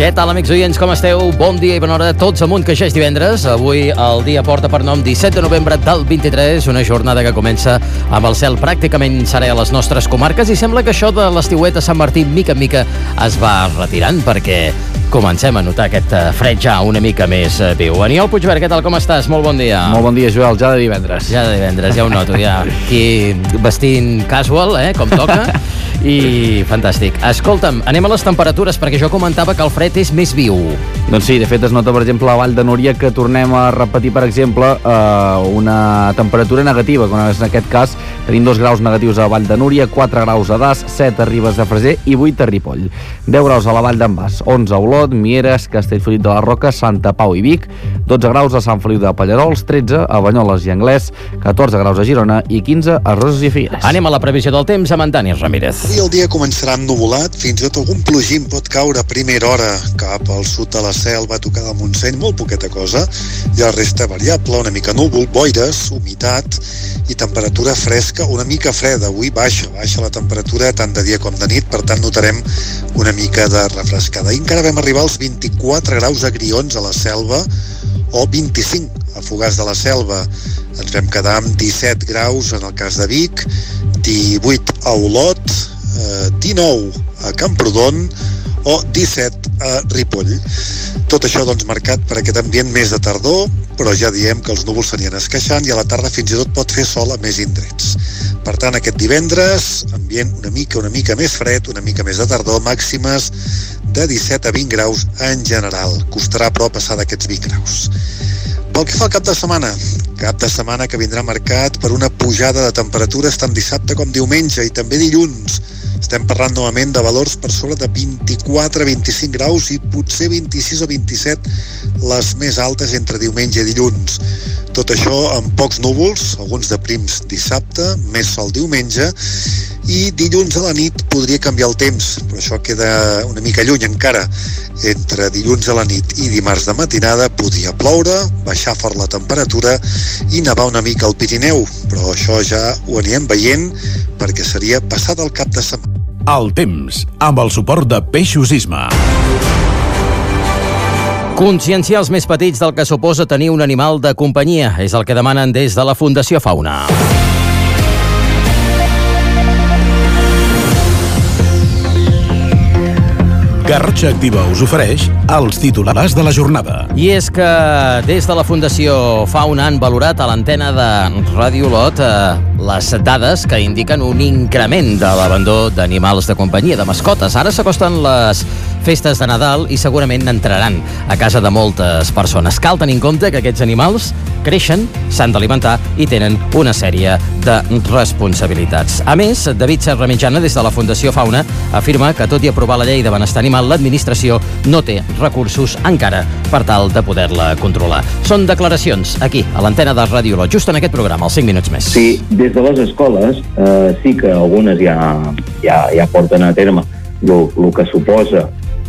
Què tal, amics oients, com esteu? Bon dia i bona hora, tots amunt, que ja és divendres. Avui el dia porta per nom 17 de novembre del 23, una jornada que comença amb el cel pràcticament serè a les nostres comarques i sembla que això de l'estiuet a Sant Martí mica en mica es va retirant perquè comencem a notar aquest fred ja una mica més viu. Aniol Puigverd, què tal, com estàs? Molt bon dia. Molt bon dia, Joel, ja de divendres. Ja de divendres, ja ho noto, ja. Aquí vestint casual, com toca, i fantàstic. Escolta'm, anem a les temperatures, perquè jo comentava que el fred és més viu. Doncs sí, de fet es nota, per exemple, a Vall de Núria que tornem a repetir, per exemple, una temperatura negativa, com és en aquest cas tenim 2 graus negatius a Vall de Núria, 4 graus a Das, 7 a Ribes de Freser i 8 a Ripoll. 10 graus a la Vall d'en Bas, 11 a Olot, Mieres, Castellfollit de la Roca, Santa Pau i Vic, 12 graus a Sant Feliu de Pallerols, 13 a Banyoles i Anglès, 14 graus a Girona i 15 a Roses i Figueres. Anem a la previsió del temps amb en Dani Ramírez. Avui el dia començarà ennuvolat, fins i tot algun plogim pot caure a primera hora cap al sud de la Selva, a tocar del Montseny, molt poqueta cosa, i la resta variable, una mica núvol, boires, humitat i temperatura fresca, una mica freda. Avui baixa la temperatura tant de dia com de nit, per tant notarem una mica de refrescada. I encara vam arribar als 24 graus a Grions, a la Selva, o 25 a Fogars de la Selva. Ens vam quedar amb 17 graus en el cas de Vic, 18 a Olot, 19 a Camprodon o 17 a Ripoll. Tot això doncs marcat per aquest ambient més de tardor, però ja diem que els núvols s'anien esqueixant i a la tarda fins i tot pot fer sol a més indrets. Per tant, aquest divendres, ambient una mica més fred, una mica més de tardor, màximes de 17 a 20 graus en general. Costarà però passar d'aquests 20 graus. Pel que fa al cap de setmana que vindrà marcat per una pujada de temperatures tant dissabte com diumenge i també dilluns. Estem parlant novament de valors per sobre de 24-25 graus i potser 26 o 27 les més altes entre diumenge i dilluns. Tot això amb pocs núvols, alguns de prims dissabte, més sol diumenge, i dilluns a la nit podria canviar el temps, però això queda una mica lluny encara. Entre dilluns a la nit i dimarts de matinada podria ploure, baixar fort la temperatura i nevar una mica al Pirineu, però això ja ho anirem veient perquè seria passat el cap de setmana. El temps, amb el suport de Peixos Isma. Conscienciar els més petits del que suposa tenir un animal de companyia és el que demanen des de la Fundació Fauna. Garrotxa Activa us ofereix els titulars de la jornada. I és que des de la Fundació Fauna han valorat a l'antena de Ràdio Olot les dades que indiquen un increment de l'abandó d'animals de companyia, de mascotes. Ara s'acosten les festes de Nadal i segurament entraran a casa de moltes persones. Cal tenir en compte que aquests animals creixen, s'han d'alimentar i tenen una sèrie de responsabilitats. A més, David Serra Mitjana, des de la Fundació Fauna, afirma que tot i aprovar la llei de benestar animal, l'administració no té recursos encara per tal de poder-la controlar. Són declaracions aquí, a l'antena de Ràdio Olot, just en aquest programa, als 5 minuts més. Sí, des de les escoles sí que algunes ja porten a terme el que suposa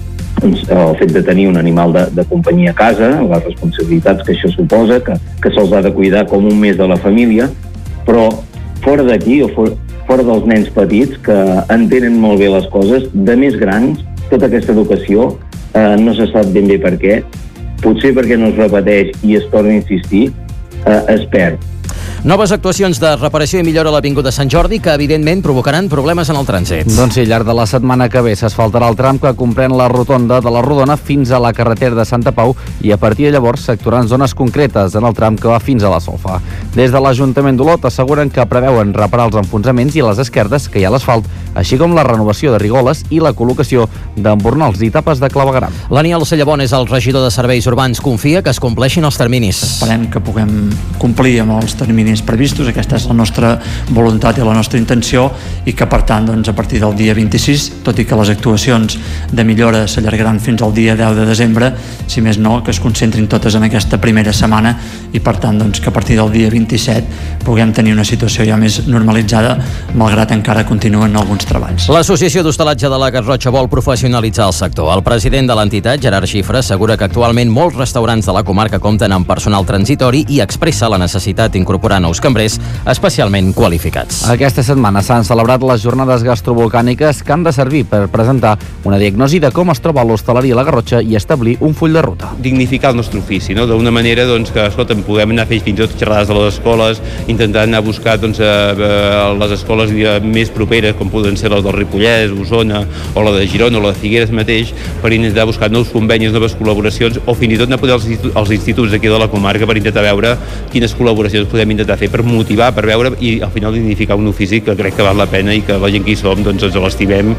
el fet de tenir un animal de companyia a casa, les responsabilitats que això suposa, que se'ls ha de cuidar com un mes de la família, però fora d'aquí, o fora dels nens petits, que entenen molt bé les coses, de més grans, tota aquesta educació no se sap ben bé per què, potser perquè no es repeteix i es torna a insistir, es perd. Noves actuacions de reparació i millora a l'Avinguda Sant Jordi que, evidentment, provocaran problemes en el trànsit. Doncs sí, al llarg de la setmana que ve s'asfaltarà el tram que comprèn la rotonda de la Rodona fins a la carretera de Santa Pau i a partir de llavors s'actuaran zones concretes en el tram que va fins a la Solfa. Des de l'Ajuntament d'Olot asseguren que preveuen reparar els enfonsaments i les esquerdes que hi ha a l'asfalt, així com la renovació de rigoles i la col·locació d'embornals i tapes de clavegueram. L'Aniol Cellabon és el regidor de Serveis Urbans. Confia que es compleixin els terminis. Esperem que puguem complir amb els terminis previstos, aquesta és la nostra voluntat i la nostra intenció, i que per tant a partir del dia 26, tot i que les actuacions de millora s'allargaran fins al dia 10 de desembre, si més no, que es concentrin totes en aquesta primera setmana i per tant que a partir del dia 27 puguem tenir una situació ja més normalitzada, malgrat encara continuen alguns treballs. L'Associació d'Hostalatge de la Garrotxa vol professionalitzar el sector. El president de l'entitat, Gerard Xifra, assegura que actualment molts restaurants de la comarca compten amb personal transitori i expressa la necessitat d'incorporar nous cambrers especialment qualificats. Aquesta setmana s'han celebrat les jornades gastrovolcàniques que han de servir per presentar una diagnosi de com es troba l'hostaleria a la Garrotxa i establir un full de ruta. Dignificar el nostre ofici, no? D'una manera que, escolta, puguem anar a fer fins i tot xerrades de les escoles, intentar anar a buscar les escoles més properes, com poden ser les del Ripollès, Osona, o la de Girona, o la de Figueres mateix, per intentar buscar nous convenis, noves col·laboracions, o fins i tot anar a poder als instituts d'aquí de la comarca per intentar veure quines col·laboracions podem intentar fer per motivar, per veure i al final dignificar un ofici que crec que val la pena i que la gent que hi som ens l'estimem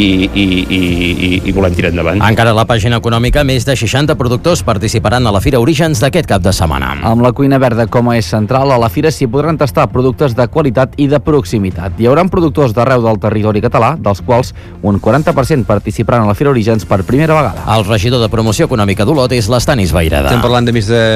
i volem tirar endavant. Encara a la pàgina econòmica, més de 60 productors participaran a la Fira Orígens d'aquest cap de setmana. Amb la cuina verda com a eix central, a la Fira s'hi podran tastar productes de qualitat i de proximitat. Hi haurà productors d'arreu del territori català, dels quals un 40% participaran a la Fira Orígens per primera vegada. El regidor de Promoció Econòmica d'Olot és l'Estanis Vairada. Estem parlant de més de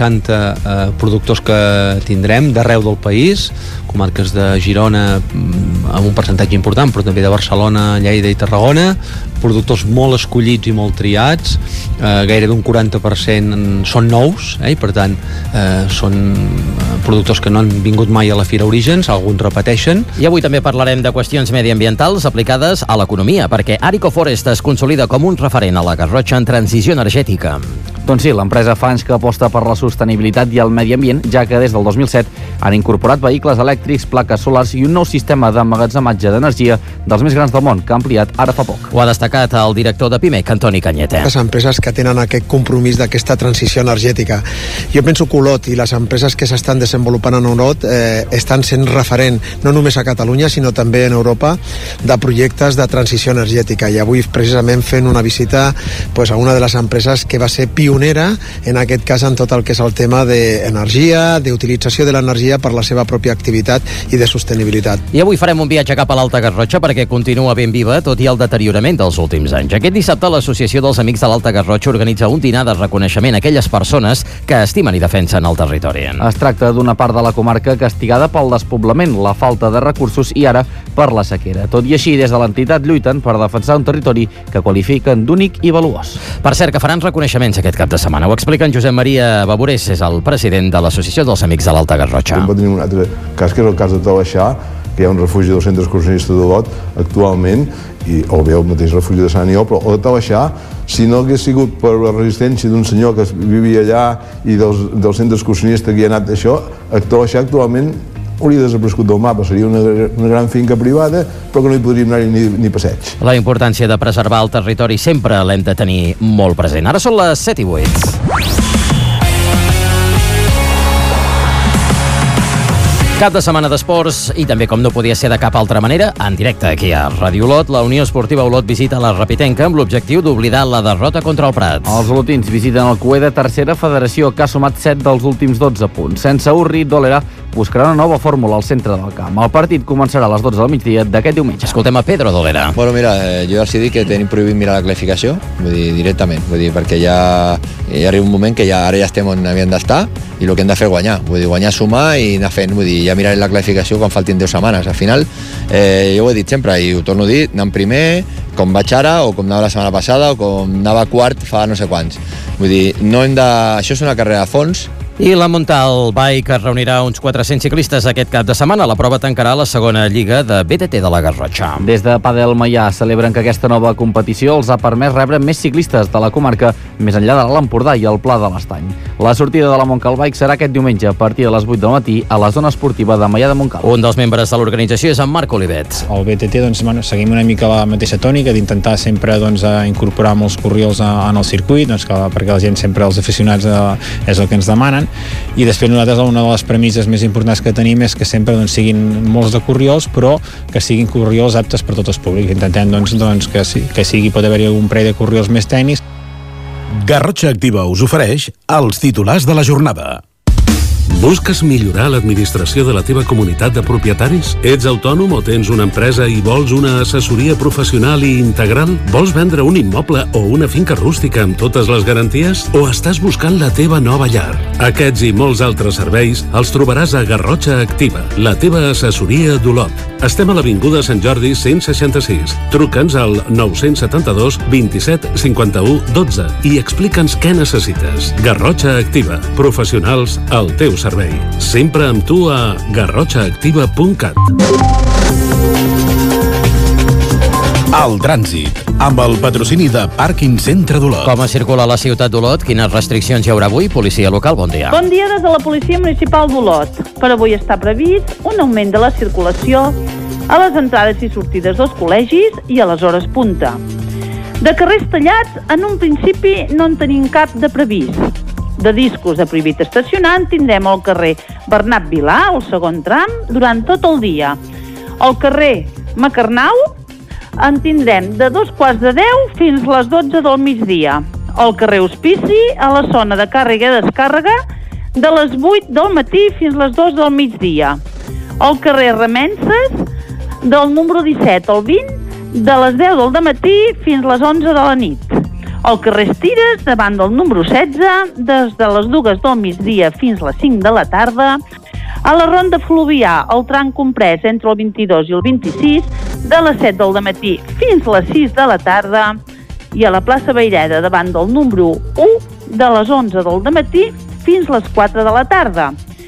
60 productors que tindrem d'arreu del país, comarques de Girona amb un percentatge important, però també de Barcelona, Lleida i Tarragona, productors molt escollits i molt triats, gairebé un 40% són nous, i per tant són productors que no han vingut mai a la Fira Orígens, alguns repeteixen. I avui també parlarem de qüestions mediambientals aplicades a l'economia, perquè Arico Forest es consolida com un referent a la Garrotxa en transició energètica. Doncs sí, l'empresa fa anys que aposta per la sostenibilitat i el medi ambient, ja que des del 2007 han incorporat vehicles elèctrics, plaques solars i un nou sistema d'emmagatzematge d'energia dels més grans del món, que ha ampliat ara fa poc. Ho ha destacat el director de Pimec, Antoni Cañete. Les empreses que tenen aquest compromís d'aquesta transició energètica. Jo penso que Olot i les empreses que s'estan desenvolupant en Olot estan sent referent, no només a Catalunya, sinó també en Europa, de projectes de transició energètica. I avui precisament fent una visita a una de les empreses que va ser pionera, en aquest cas en tot el que és el tema d'energia, d'utilització de l'energia per la seva pròpia activitat i de sostenibilitat. I avui farem un viatge cap a l'Alta Garrotxa perquè continua ben viva, tot i el deteriorament dels últims anys. Aquest dissabte l'Associació dels Amics de l'Alta Garrotxa organitza un dinar de reconeixement a aquelles persones que estimen i defensen el territori. Es tracta d'una part de la comarca castigada pel despoblament, la falta de recursos i ara per la sequera. Tot i així, des de l'entitat lluiten per defensar un territori que qualifiquen d'únic i valuós. Per cert, que faran reconeixements aquest cap de setmana. Ho explica en Josep Maria Baborés, és el president de l'Associació dels Amics de l'Alta Garrotxa. Va tenir un altre cas, que és el cas de Talaixà, que hi ha un refugi del centre excursionista d'Olot actualment, o bé el mateix refugi de Sant Aniol, però el de Talaixà, si no hagués sigut per la resistència d'un senyor que vivia allà i del centre excursionista que hi ha anat això, Talaixà actualment hauria desaparegut del mapa, seria una gran finca privada, però que no hi podríem anar ni passeig. La importància de preservar el territori sempre l'hem de tenir molt present. Ara són les 7 i 8. Cap de setmana d'esports i també, com no podia ser de cap altra manera, en directe aquí a Ràdio Olot, la Unió Esportiva Olot visita la Rapitenca amb l'objectiu d'oblidar la derrota contra el Prat. Els olotins visiten el Cué de tercera federació, que ha sumat 7 dels últims 12 punts. Sense Urri, Dolera buscarà una nova fórmula al centre del camp. El partit començarà a les 12 del migdia d'aquest diumenge. Escoltem a Pedro Dolera. Bueno, mira, jo ja els he dit que tenim prohibit mirar la classificació, vull dir, directament, vull dir, perquè ja arriba un moment que ara ja estem on havíem d'estar i el que hem de fer és guanyar, vull dir, guanyar, sumar i anar fent, vull dir, ja mirarem la classificació quan faltin 10 setmanes. Al final, jo ho he dit sempre i ho torno a dir, anant primer, com vaig ara, o com anava la setmana passada, o com anava quart fa no sé quants. Vull dir, no hem de... Això és una carrera a fons. I la Montal Bike es reunirà uns 400 ciclistes aquest cap de setmana. La prova tancarà la segona lliga de BTT de la Garrotxa. Des de Padel Maià celebren que aquesta nova competició els ha permès rebre més ciclistes de la comarca més enllà de l'Empordà i el Pla de l'Estany. La sortida de la Montcal Bike serà aquest diumenge a partir de les 8 del matí a la zona esportiva de Maià de Montcal. Un dels membres de l'organització és en Marc Olivet. Al BTT seguim una mica la mateixa tònica d'intentar sempre incorporar molts corriols en el circuit, perquè la gent sempre, els aficionats, és el que ens demanen, i després nosaltres una de les premisses més importants que tenim és que sempre siguin molts de corriols, però que siguin corriols aptes per tots els públics. Intentem que sigui, pot haver-hi un parell de corriols més tècnics. Garrotxa Activa us ofereix els titulars de la jornada. Busques millorar l'administració de la teva comunitat de propietaris? Ets autònom o tens una empresa i vols una assessoria professional i integral? Vols vendre un immoble o una finca rústica amb totes les garanties? O estàs buscant la teva nova llar? Aquests i molts altres serveis els trobaràs a Garrotxa Activa, la teva assessoria d'Olot. Estem a l'Avinguda Sant Jordi 166. Truca'ns al 972 27 51 12 i explica'ns què necessites. Garrotxa Activa. Professionals al teu servei. Sempre amb tu a garrotxaactiva.cat. El trànsit, amb el patrocini de Pàrquing Centre d'Olot. Com es circula a la ciutat d'Olot? Quines restriccions hi haurà avui? Policia local, bon dia. Bon dia des de la Policia Municipal d'Olot. Per avui està previst un augment de la circulació a les entrades i sortides dels col·legis i a les hores punta. De carrers tallats, en un principi no en tenim cap de previst. De discos de prohibit estacionar en tindrem al carrer Bernat Vilà, el segon tram, durant tot el dia. Al carrer Macarnau en tindrem de 9:45 fins les 12 del migdia. Al carrer Hospici, a la zona de càrrega i descàrrega, de les 8 del matí fins les 2 del migdia. Al carrer Remenses, del número 17 al 20, de les 10 del dematí fins les 11 de la nit. Al carrer Estires, davant del número 16, des de les 2 del migdia fins les 5 de la tarda. A la Ronda Fluvià, el tram comprès entre el 22 i el 26, de les 7 del dematí fins les 6 de la tarda. I a la plaça Vayreda, davant del número 1, de les 11 del dematí fins les 4 de la tarda.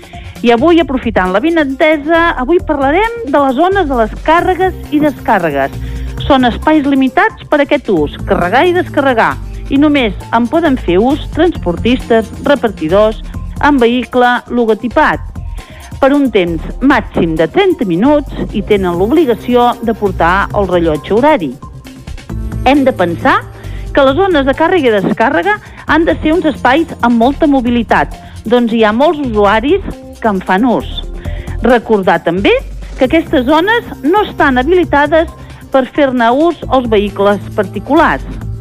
I avui, aprofitant la vinentesa, avui parlarem de les zones de les càrregues i descàrregues. Són espais limitats per a aquest ús, carregar i descarregar, i només en poden fer ús transportistes, repartidors, amb vehicle logotipat, per un temps màxim de 30 minuts i tenen l'obligació de portar el rellotge horari. Hem de pensar que les zones de càrrega i descàrrega han de ser uns espais amb molta mobilitat, doncs hi ha molts usuaris que en fan ús. Recordar també que aquestes zones no estan habilitades per fer-ne ús als vehicles particulars.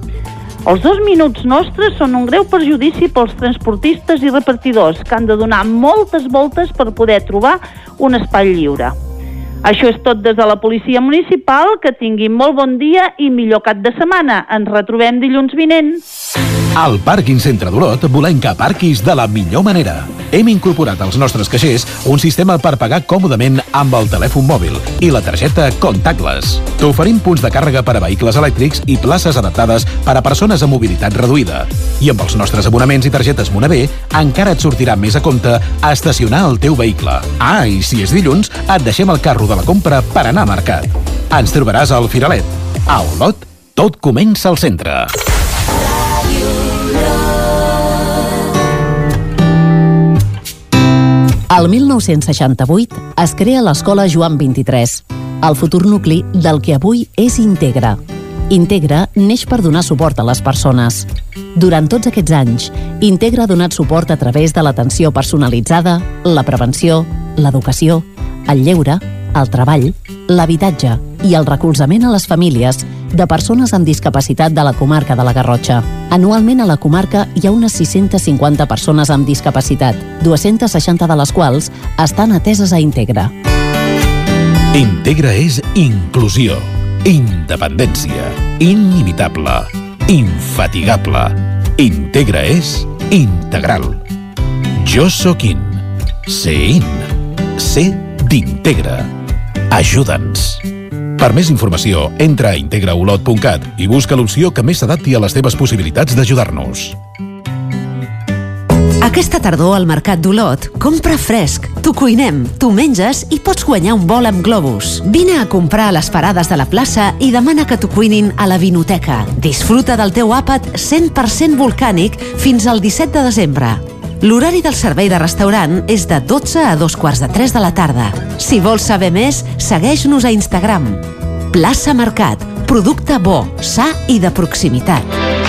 Els 2 minuts nostres són un greu perjudici pels transportistes i repartidors que han de donar moltes voltes per poder trobar un espai lliure. Això és tot des de la Policia Municipal. Que tinguin molt bon dia i millor cap de setmana. Ens retrobem dilluns vinent. Al Pàrquing Centre d'Olot volem que aparquis de la millor manera. Hem incorporat als nostres caixers un sistema per pagar còmodament amb el telèfon mòbil i la targeta Contactless. T'oferim punts de càrrega per a vehicles elèctrics i places adaptades per a persones amb mobilitat reduïda. I amb els nostres abonaments i targetes Monavé encara et sortirà més a compte estacionar el teu vehicle. Ah, i si és dilluns, et deixem el carro de la compra per anar a mercat. Ens trobaràs al Firalet. A Olot, tot comença al centre. El 1968 es crea l'Escola Joan XXIII, el futur nucli del que avui és Integra. Integra neix per donar suport a les persones. Durant tots aquests anys, Integra ha donat suport a través de l'atenció personalitzada, la prevenció, l'educació, el lleure, el treball, l'habitatge i el recolzament a les famílies de persones amb discapacitat de la comarca de la Garrotxa. Anualment a la comarca hi ha unes 650 persones amb discapacitat, 260 de les quals estan ateses a Integra. Integra és inclusió, independència, inimitable, infatigable. Integra és integral. Jo sóc in. Sé in. Sé d'Integra. Ajuda'ns. Per més informació, entra a integraolot.cat i busca l'opció que més s'adapti a les teves possibilitats d'ajudar-nos. Aquesta tardor al Mercat d'Olot, compra fresc, t'ho cuinem, t'ho menges i pots guanyar un vol amb globus. Vine a comprar a les parades de la plaça i demana que t'ho cuinin a la vinoteca. Disfruta del teu àpat 100% volcànic fins al 17 de desembre. L'horari del servei de restaurant és de 12 a 2:45 de la tarda. Si vols saber més, segueix-nos a Instagram. Plaça Mercat, producte bo, sa i de proximitat.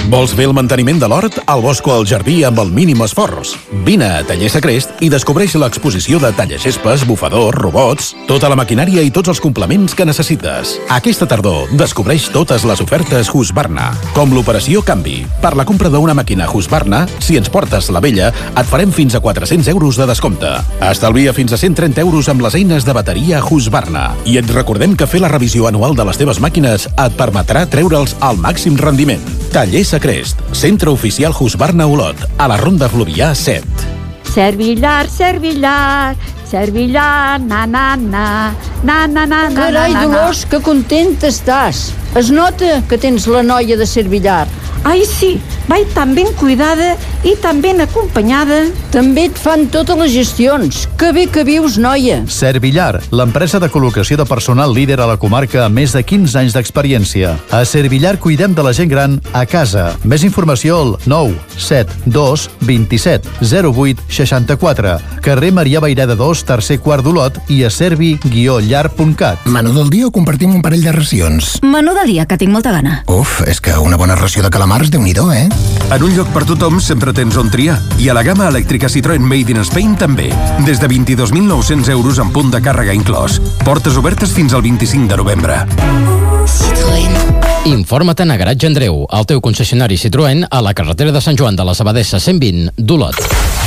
Vols fer el manteniment de l'hort, el bosc o el jardí amb el mínim esforç? Vine a Taller Sacrest i descobreix l'exposició de tallaxespes, bufadors, robots, tota la maquinària i tots els complements que necessites. Aquesta tardor descobreix totes les ofertes Husqvarna, com l'operació Canvi. Per la compra d'una màquina Husqvarna, si ens portes la vella, et farem fins a 400 euros de descompte. Estalvia fins a 130 euros amb les eines de bateria Husqvarna. I et recordem que fer la revisió anual de les teves màquines et permetrà treure'ls al màxim rendiment. Taller Sacrest, centre oficial Husqvarna Olot, a la Ronda Fluvià 7. Servillar, Servillar, Servillar, na, na, na, na, na, na, na. Carai, Dolors, que contenta estàs. Es nota que tens la noia de Servillar. Ai, sí, vaig tan ben cuidada i tan ben acompanyada. També et fan totes les gestions. Que bé que vius, noia. Servillar, l'empresa de col·locació de personal líder a la comarca amb més de 15 anys d'experiència. A Servillar cuidem de la gent gran a casa. Més informació al 972 27 08 64. Carrer Maria Vaireda 2, tercer quart d'Olot i a servi-llar.cat. Menú del dia o compartim un parell de racions? Menú del dia, que tinc molta gana. Uf, és que una bona ració de calamars, Déu-n'hi-do, eh? En un lloc per tothom sempre tens on triar. I a la gamma elèctrica Citroën Made in Spain també. Des de 22.900 euros en punt de càrrega inclòs. Portes obertes fins al 25 de novembre. Citroën. Informa't a Garatge Andreu, el teu concessionari Citroën a la carretera de Sant Joan de les Abadesses 120 d'Olot.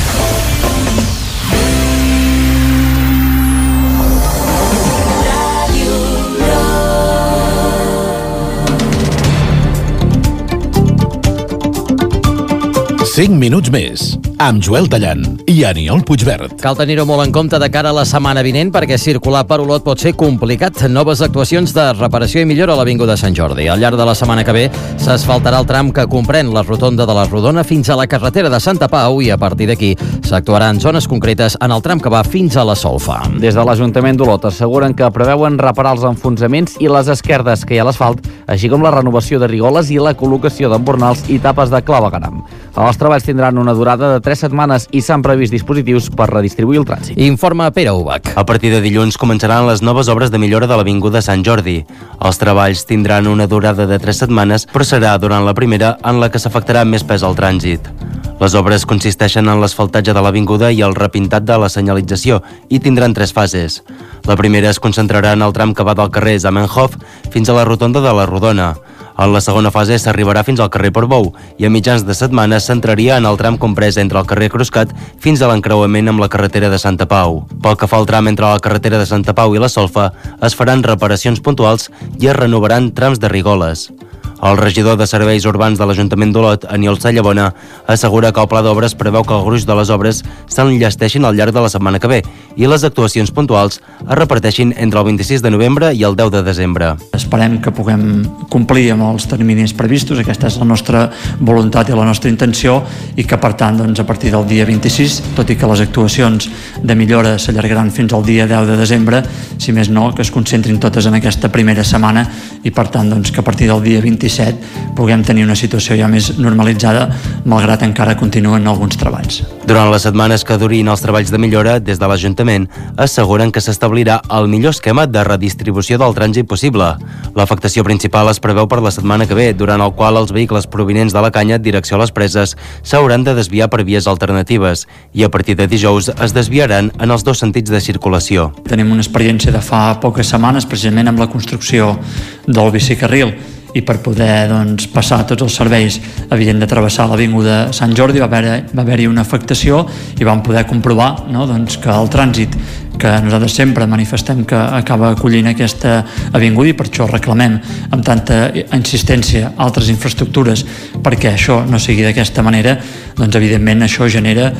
Cinc minuts més, amb Joel Tallant i Aniol Puigverd. Cal tenir-ho molt en compte de cara a la setmana vinent perquè circular per Olot pot ser complicat. Noves actuacions de reparació i millora a l'Avinguda Sant Jordi. Al llarg de la setmana que ve s'asfaltarà el tram que comprèn la rotonda de la Rodona fins a la carretera de Santa Pau i a partir d'aquí s'actuarà en zones concretes en el tram que va fins a la Solfa. Des de l'Ajuntament d'Olot asseguren que preveuen reparar els enfonsaments i les esquerdes que hi ha a l'asfalt, així com la renovació de rigoles i la col·locació d'embornals i tapes de clavegaram. Els treballs tindran una durada de 3 setmanes i s'han previst dispositius per redistribuir el trànsit. Informa Pere Ubach. A partir de dilluns començaran les noves obres de millora de l'Avinguda Sant Jordi. Els treballs tindran una durada de 3 setmanes, però serà durant la primera en la que s'afectarà més pes al trànsit. Les obres consisteixen en l'asfaltatge de l'avinguda i el repintat de la senyalització i tindran 3 fases. La primera es concentrarà en el tram que va del carrer Zamenhof fins a la rotonda de la Rodona. En la segona fase s'arribarà fins al carrer Portbou i a mitjans de setmana s'entraria en el tram comprès entre el carrer Cruscat fins a l'encreuament amb la carretera de Santa Pau. Pel que fa al tram entre la carretera de Santa Pau i la Solfa, es faran reparacions puntuals i es renovaran trams de rigoles. El regidor de Serveis Urbans de l'Ajuntament d'Olot, Aniol Sallabona, assegura que el pla d'obres preveu que el gruix de les obres s'enllesteixin al llarg de la setmana que ve i les actuacions puntuals es reparteixin entre el 26 de novembre i el 10 de desembre. Esperem que puguem complir amb els terminis previstos, aquesta és la nostra voluntat i la nostra intenció, i que per tant doncs, a partir del dia 26, tot i que les actuacions de millora s'allargaran fins al dia 10 de desembre, si més no, que es concentrin totes en aquesta primera setmana i per tant doncs, que a partir del dia 27 puguem tenir una situació ja més normalitzada, malgrat encara continuen alguns treballs. Durant les setmanes que durin els treballs de millora, des de l'Ajuntament asseguren que s'establirà el millor esquema de redistribució del trànsit possible. L'afectació principal es preveu per la setmana que ve, durant el qual els vehicles provinents de la Canya, direcció a les Preses, s'hauran de desviar per vies alternatives i a partir de dijous es desviaran en els 2 sentits de circulació. Tenim una experiència de fa poques setmanes, precisament amb la construcció del bicicarril, i per poder doncs, passar tots els serveis havien de travessar l'Avinguda Sant Jordi, va haver-hi una afectació i vam poder comprovar doncs, que el trànsit que nosaltres sempre manifestem que acaba acollint aquesta avinguda i per això reclamem amb tanta insistència altres infraestructures perquè això no sigui d'aquesta manera, doncs evidentment això genera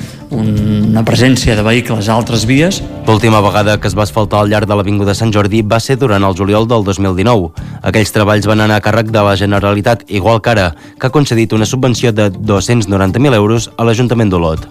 una presència de vehicles a altres vies. L'última vegada que es va asfaltar al llarg de l'Avinguda Sant Jordi va ser durant el juliol del 2019. Aquells treballs van anar a càrrec de la Generalitat, igual que ara, que ha concedit una subvenció de 290.000 euros a l'Ajuntament d'Olot.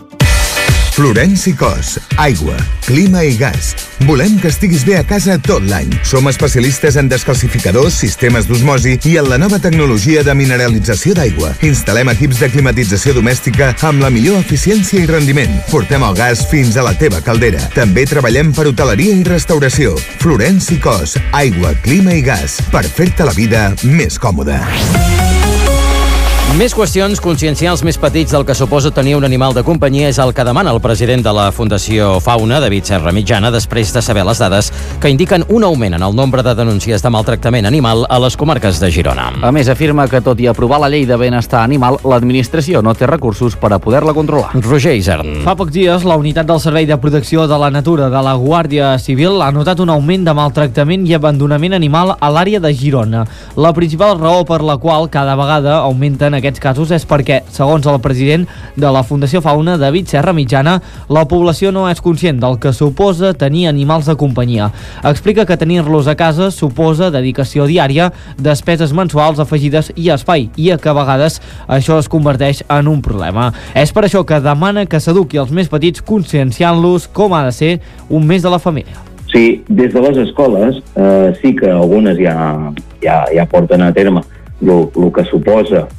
Florenci Cos, aigua, clima i gas. Volem que estiguis bé a casa tot l'any. Som especialistes en descalcificadors, sistemes d'osmosi i en la nova tecnologia de mineralització d'aigua. Instal·lem equips de climatització domèstica amb la millor eficiència i rendiment. Portem el gas fins a la teva caldera. També treballem per hoteleria i restauració. Florenci Cos, aigua, clima i gas. Per fer-te la vida més còmoda. Més qüestions, conscienciar els més petits del que suposa tenir un animal de companyia és el que demana el president de la Fundació Fauna, David Serra Mitjana, després de saber les dades que indiquen un augment en el nombre de denúncies de maltractament animal a les comarques de Girona. A més, afirma que tot i aprovar la llei de benestar animal, l'administració no té recursos per a poder-la controlar. Roger Isern. Fa pocs dies, la unitat del Servei de Protecció de la Natura de la Guàrdia Civil ha notat un augment de maltractament i abandonament animal a l'àrea de Girona. La principal raó per la qual cada vegada augmenten aquests casos és perquè, segons el president de la Fundació Fauna, David Serra Mitjana, la població no és conscient del que suposa tenir animals de companyia. Explica que tenir-los a casa suposa dedicació diària, despeses mensuals afegides i espai, i que a vegades això es converteix en un problema. És per això que demana que s'eduqui els més petits conscienciant-los com ha de ser un mes de la família. Sí, des de les escoles sí que algunes ja porten a terme el que suposa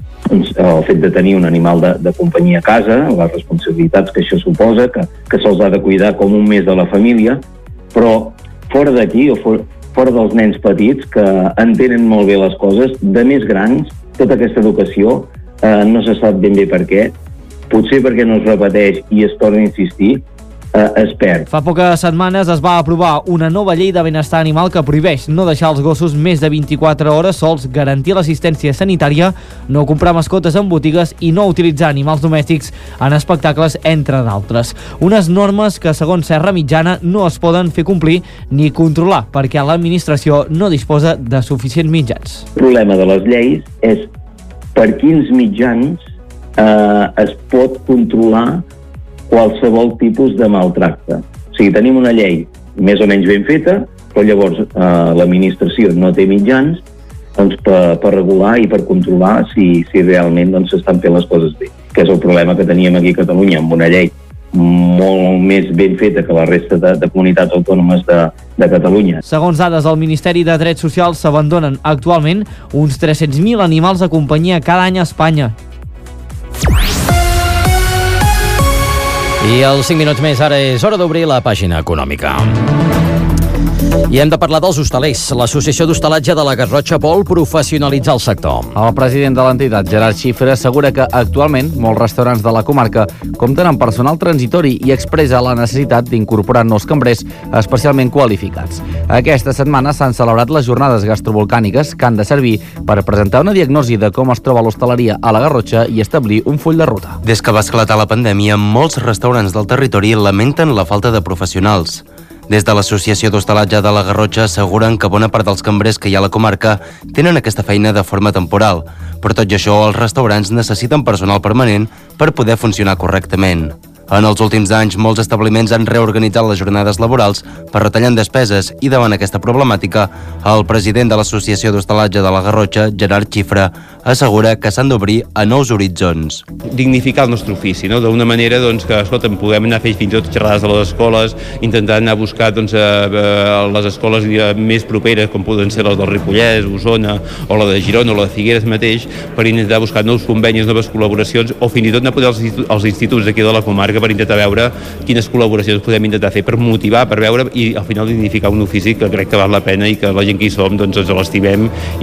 el fet de tenir un animal de companyia a casa, les responsabilitats que això suposa, que se'ls ha de cuidar com un mes de la família, però fora d'aquí, o fora dels nens petits, que entenen molt bé les coses, de més grans, tota aquesta educació no se sap ben bé per què, potser perquè no es repeteix i es torna a insistir, es perd. Fa poques setmanes es va aprovar una nova llei de benestar animal que prohibeix no deixar els gossos més de 24 hores sols, garantir l'assistència sanitària, no comprar mascotes en botigues i no utilitzar animals domèstics en espectacles, entre d'altres. Unes normes que, segons Serra Mitjana, no es poden fer complir ni controlar perquè l'administració no disposa de suficients mitjans. El problema de les lleis és per quins mitjans es pot controlar qualsevol tipus de maltracte. O sigui, tenim una llei més o menys ben feta, però llavors l'administració no té mitjans per regular i per controlar si realment s'estan fent les coses bé, que és el problema que teníem aquí a Catalunya, amb una llei molt més ben feta que la resta de comunitats autònomes de Catalunya. Segons dades del Ministeri de Drets Socials, s'abandonen actualment uns 300.000 animals de companyia cada any a Espanya. I als 5 minuts més, ara és hora d'obrir la pàgina econòmica. I hem de parlar dels hostalers. L'Associació d'Hostalatge de la Garrotxa vol professionalitzar el sector. El president de l'entitat, Gerard Xifra, assegura que actualment molts restaurants de la comarca compten amb personal transitori i expressa la necessitat d'incorporar nous cambrers especialment qualificats. Aquesta setmana s'han celebrat les jornades gastrovolcàniques que han de servir per presentar una diagnosi de com es troba l'hostaleria a la Garrotxa i establir un full de ruta. Des que va esclatar la pandèmia, molts restaurants del territori lamenten la falta de professionals. Des de l'Associació d'Hostalatge de la Garrotxa asseguren que bona part dels cambrers que hi ha a la comarca tenen aquesta feina de forma temporal, però tot i això els restaurants necessiten personal permanent per poder funcionar correctament. En els últims anys, molts establiments han reorganitzat les jornades laborals per retallar despeses i davant aquesta problemàtica, el president de l'Associació d'Hostalatge de la Garrotxa, Gerard Xifra, assegura que s'han d'obrir a nous horitzons. Dignificar el nostre ofici, no? D'una manera que, escolta, podem anar a fer fins i tot xerrades a les escoles, intentar anar a buscar les escoles més properes, com poden ser les del Ripollès, Osona, o la de Girona, o la de Figueres mateix, per intentar buscar nous convenis, noves col·laboracions, o fins i tot anar a poder als instituts d'aquí de la comarca per intentar veure quines col·laboracions podem intentar fer per motivar, per veure i al final dignificar un ofici que crec que val la pena i que la gent que hi som ens l'estimem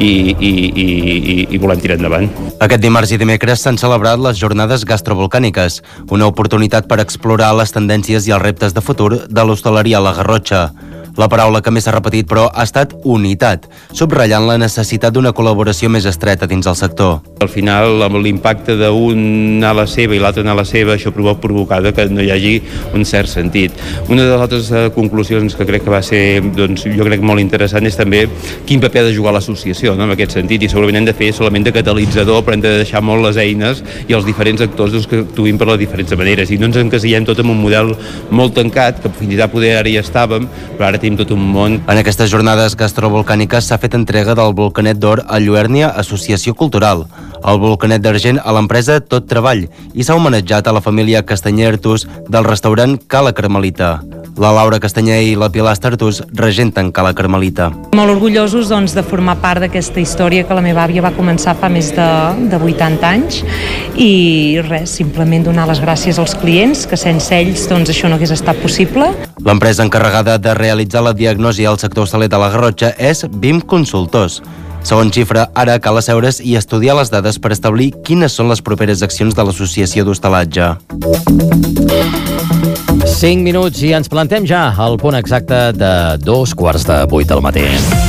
i volem tirar endavant. Aquest dimarts i dimecres s'han celebrat les jornades gastrovolcàniques, una oportunitat per explorar les tendències i els reptes de futur de l'hostaleria a la Garrotxa. La paraula que més s'ha repetit, però, ha estat unitat, subratllant la necessitat d'una col·laboració més estreta dins el sector. Al final, amb l'impacte d'un anar a la seva i l'altre anar a la seva, això provoca que no hi hagi un cert sentit. Una de les altres conclusions que crec que va ser, jo crec molt interessant, és també quin paper ha de jugar l'associació, no?, en aquest sentit, i segurament hem de fer solament de catalitzador, però hem de deixar molt les eines i els diferents actors que actuïn per les diferents maneres, i no ens encasillem tot en un model molt tancat, que fins i tot poder ara hi estàvem, però ara tenim tot un món. En aquestes jornades gastrovolcàniques s'ha fet entrega del Volcanet d'Or a Lluèrnia Associació Cultural, el Volcanet d'Argent a l'empresa Tot Treball i s'ha homenatjat a la família Castanyer Artús del restaurant Cala Carmelita. La Laura Castanyer i la Pilar Artús regenten Cala Carmelita. Molt orgullosos de formar part d'aquesta història que la meva àvia va començar fa més de 80 anys i res, simplement donar les gràcies als clients, que sense ells això no hagués estat possible. L'empresa encarregada de realitzar la diagnosi al sector hostaler de la Garrotxa és BIM Consultors. Segons xifra, ara cal asseure's i estudiar les dades per establir quines són les properes accions de l'associació d'hostalatge. 5 minuts i ens plantem ja al punt exacte de 7:45 del matí.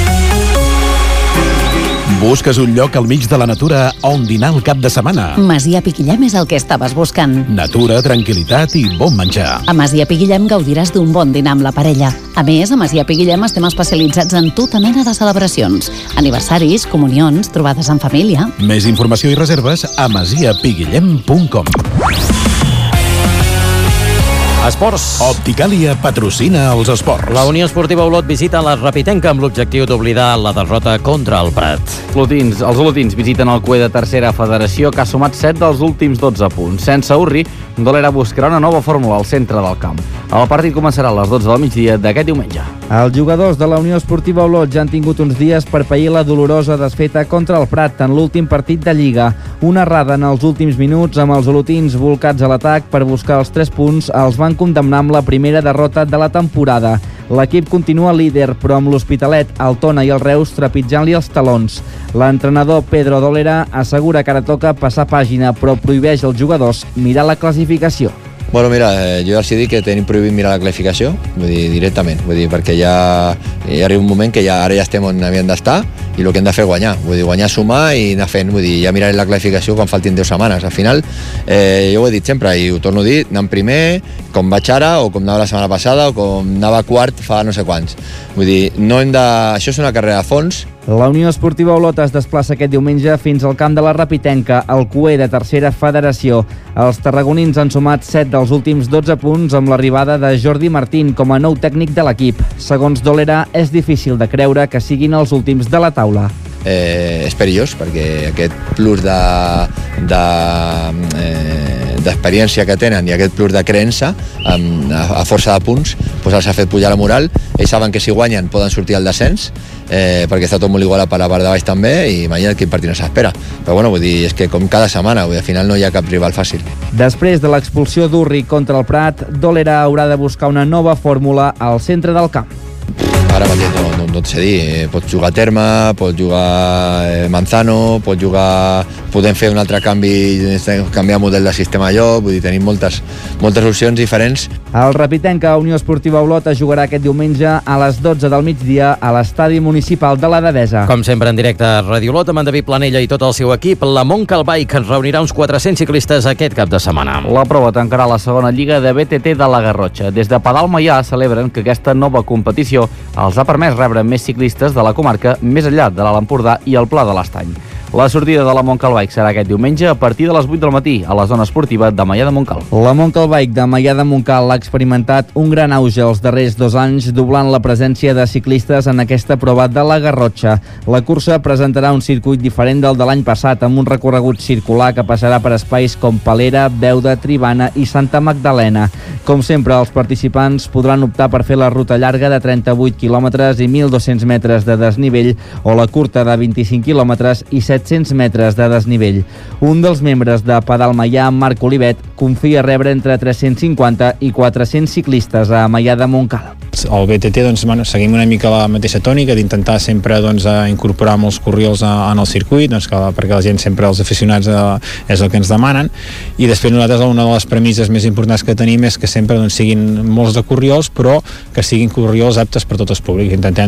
Busques un lloc al mig de la natura on dinar el cap de setmana? Masia Piquillem és el que estaves buscant. Natura, tranquil·litat i bon menjar. A Masia Piquillem gaudiràs d'un bon dinar amb la parella. A més, a Masia Piquillem estem especialitzats en tota mena de celebracions. Aniversaris, comunions, trobades en família. Més informació i reserves a masiapiguillem.com. Esports. Opticàlia patrocina els esports. La Unió Esportiva Olot visita la Rapitenca amb l'objectiu d'oblidar la derrota contra el Prat. Els olotins visiten el CUE de tercera federació, que ha sumat 7 dels últims 12 punts. Sense Urri, Dolera buscarà una nova fórmula al centre del camp. El partit començarà a les 12 del migdia d'aquest diumenge. Els jugadors de la Unió Esportiva Olot ja han tingut uns dies per pair la dolorosa desfeta contra el Prat en l'últim partit de Lliga. Una errada en els últims minuts amb els olotins volcats a l'atac per buscar els 3 punts els van condemnar amb la primera derrota de la temporada. L'equip continua líder, però amb l'Hospitalet, el Tona i el Reus trepitjant-li els talons. L'entrenador Pedro Dolera assegura que ara toca passar pàgina, però prohibeix als jugadors mirar la classificació. Bueno, mira, jo ja els he dit que tenim prohibit mirar la classificació, vull dir, directament, vull dir, perquè ja arriba un moment que ara ja estem on havíem d'estar i el que hem de fer és guanyar, vull dir, guanyar, sumar i anar fent, vull dir, ja miraré la classificació quan faltin 10 setmanes. Al final, jo ho he dit sempre i ho torno a dir, anant primer, com vaig ara, o com anava la setmana passada, o com anava quart fa no sé quants. Vull dir, no hem de... Això és una carrera a fons. La Unió Esportiva Olot es desplaça aquest diumenge fins al camp de la Rapitenca, al CUE de tercera federació. Els tarragonins han sumat 7 dels últims 12 punts amb l'arribada de Jordi Martín com a nou tècnic de l'equip. Segons Dolera, és difícil de creure que siguin els últims de la taula. És perillós perquè aquest plus d'experiència que tenen i aquest plus de creença a força de punts doncs els ha fet pujar la moral. Ells saben que si guanyen poden sortir al descens perquè està tot molt igualat per la part de baix també i imagina't quin partit no s'espera, però bueno, vull dir, és que com cada setmana, vull dir, al final no hi ha cap rival fàcil. Després de l'expulsió d'Urri contra el Prat, Dolera haurà de buscar una nova fórmula al centre del camp. Ara mateix no et sé dir, pots jugar Terma, pots jugar Manzano, podem fer un altre canvi, canviar model de sistema de joc, vull dir, tenim moltes opcions diferents. El Rapitenca Unió Esportiva Olot es jugarà aquest diumenge a les 12 del migdia a l'estadi municipal de la Devesa. Com sempre en directe a Radio Olot amb en David Planella i tot el seu equip, la Montcal Bike ens reunirà uns 400 ciclistes aquest cap de setmana. La prova tancarà la segona lliga de BTT de la Garrotxa. Des de Pedal Maià celebren que aquesta nova competició els ha permès rebre més ciclistes de la comarca més enllà de l'Alt Empordà i el Pla de l'Estany. La sortida de la Montcal Bike serà aquest diumenge a partir de les 8 del matí a la zona esportiva de Maià de Montcal. La Montcal Bike de Maià de Montcal ha experimentat un gran auge els darrers 2 anys, doblant la presència de ciclistes en aquesta prova de la Garrotxa. La cursa presentarà un circuit diferent del de l'any passat, amb un recorregut circular que passarà per espais com Palera, Beuda, Tribana i Santa Magdalena. Com sempre, els participants podran optar per fer la ruta llarga de 38 quilòmetres i 1.200 metres de desnivell o la curta de 25 quilòmetres i 700 metres de desnivell. Un dels membres de Pedal Maià, Marc Olivet, confia rebre entre 350 i 400 ciclistes a Maià de Montcal. Al BTT seguim una mica la mateixa tònica d'intentar sempre incorporar molts corriols en el circuit, perquè la gent sempre, els aficionats, és el que ens demanen, i després nosaltres una de les premisses més importants que tenim és que sempre siguin molts de corriols, però que siguin corriols aptes per tots els públics. Intentem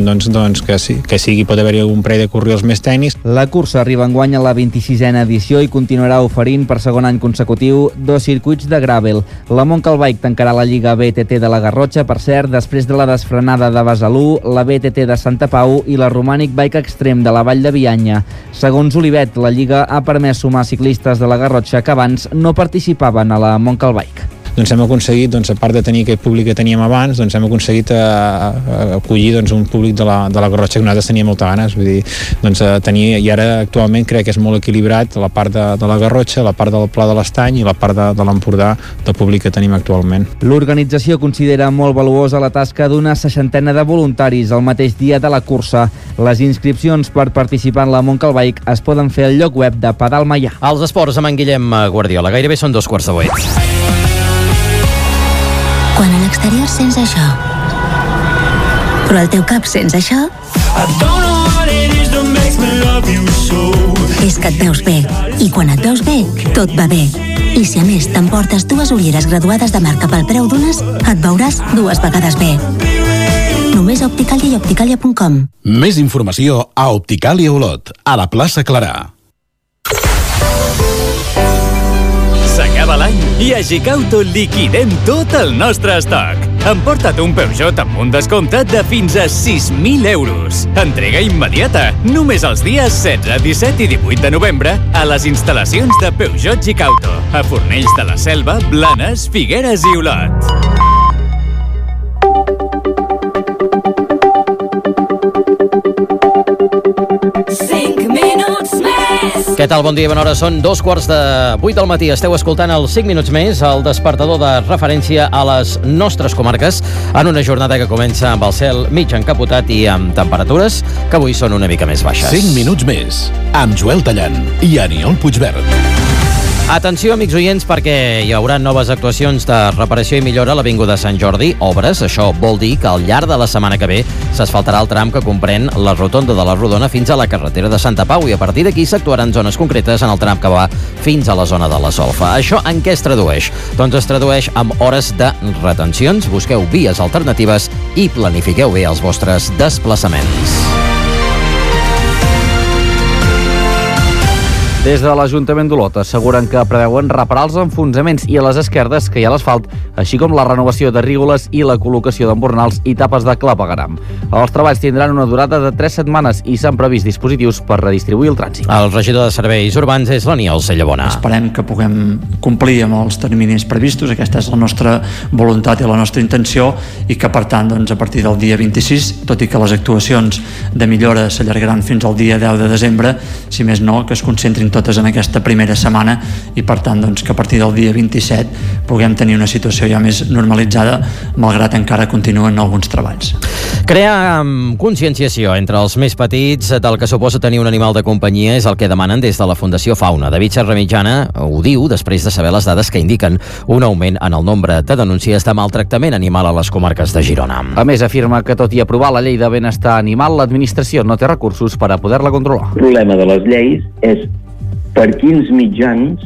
que sigui, pot haver-hi un parell de corriols més tècnics. La cursa arriba enguany a la 26a edició i continuarà oferint per segon any consecutiu 2 circuits de gravel. La Montcal Bike tancarà la Lliga BTT de la Garrotxa, per cert, després de la desfrenada de Besalú, la BTT de Santa Pau i la Romànic Bike Extreme de la Vall de Bianya. Segons Olivet, la Lliga ha permès sumar ciclistes de la Garrotxa que abans no participaven a la Montcal Bike. Hem aconseguit, a part de tenir aquest públic que teníem abans, hem aconseguit acollir un públic de la Garrotxa que nosaltres teníem molta ganes, vull dir, i ara actualment crec que és molt equilibrat la part de la Garrotxa, la part del Pla de l'Estany i la part de l'Empordà del públic que tenim actualment. L'organització considera molt valuosa la tasca d'una 60ena de voluntaris el mateix dia de la cursa. Les inscripcions per participar en la Montcal Bike es poden fer al lloc web de Pedal Maià. Els esports amb en Guillem Guardiola. Gairebé són 7:45. Quan a l'exterior sents això, però al teu cap sents això, És que et veus bé, i quan et veus bé, tot va bé. I si a més t'emportes 2 ulleres graduades de marca pel preu d'unes, et veuràs 2 vegades bé. Només a Opticalia i opticalia.com. Més informació a Opticalia Olot, a la plaça Clarà. S'acaba l'any i a Gicauto liquidem tot el nostre estoc. Emporta't un Peugeot amb un descompte de fins a 6.000 euros. Entrega immediata, només els dies 16, 17 i 18 de novembre a les instal·lacions de Peugeot Gicauto, a Fornells de la Selva, Blanes, Figueres i Olot. Què tal? Bon dia, bona hora. Són 2:15 del matí. Esteu escoltant el 5 minuts més, el despertador de referència a les nostres comarques, en una jornada que comença amb el cel mig encapotat i amb temperatures que avui són una mica més baixes. 5 minuts més, amb Joel Tallant i Aniol Puigverd. Atenció, amics oients, perquè hi haurà noves actuacions de reparació i millora a l'Avinguda Sant Jordi, obres. Això vol dir que al llarg de la setmana que ve s'asfaltarà el tram que comprèn la rotonda de la Rodona fins a la carretera de Santa Pau i a partir d'aquí s'actuaran zones concretes en el tram que va fins a la zona de la Solfa. Això en què es tradueix? Doncs es tradueix amb hores de retencions, busqueu vies alternatives i planifiqueu bé els vostres desplaçaments. Des de l'Ajuntament d'Olot asseguren que preveuen reparar els enfonsaments i a les esquerdes que hi ha l'asfalt, així com la renovació de rígoles i la col·locació d'embornals i tapes de clavegueram. Els treballs tindran una durada de 3 setmanes i s'han previst dispositius per redistribuir el trànsit. El regidor de Serveis Urbans és l'Aniol Cellabona. Esperem que puguem complir amb els terminis previstos, aquesta és la nostra voluntat i la nostra intenció, i que per tant doncs, a partir del dia 26, tot i que les actuacions de millora s'allargaran fins al dia 10 de desembre, si més no, que es concentrin totes en aquesta primera setmana i per tant doncs, que a partir del dia 27 puguem tenir una situació ja més normalitzada, malgrat encara continuen alguns treballs. Crear conscienciació entre els més petits del que suposa tenir un animal de companyia és el que demanen des de la Fundació Fauna. David Serramitjana ho diu després de saber les dades que indiquen un augment en el nombre de denúncies de maltractament animal a les comarques de Girona. A més, afirma que tot i aprovar la llei de benestar animal, l'administració no té recursos per a poder-la controlar. El problema de les lleis és per quins mitjans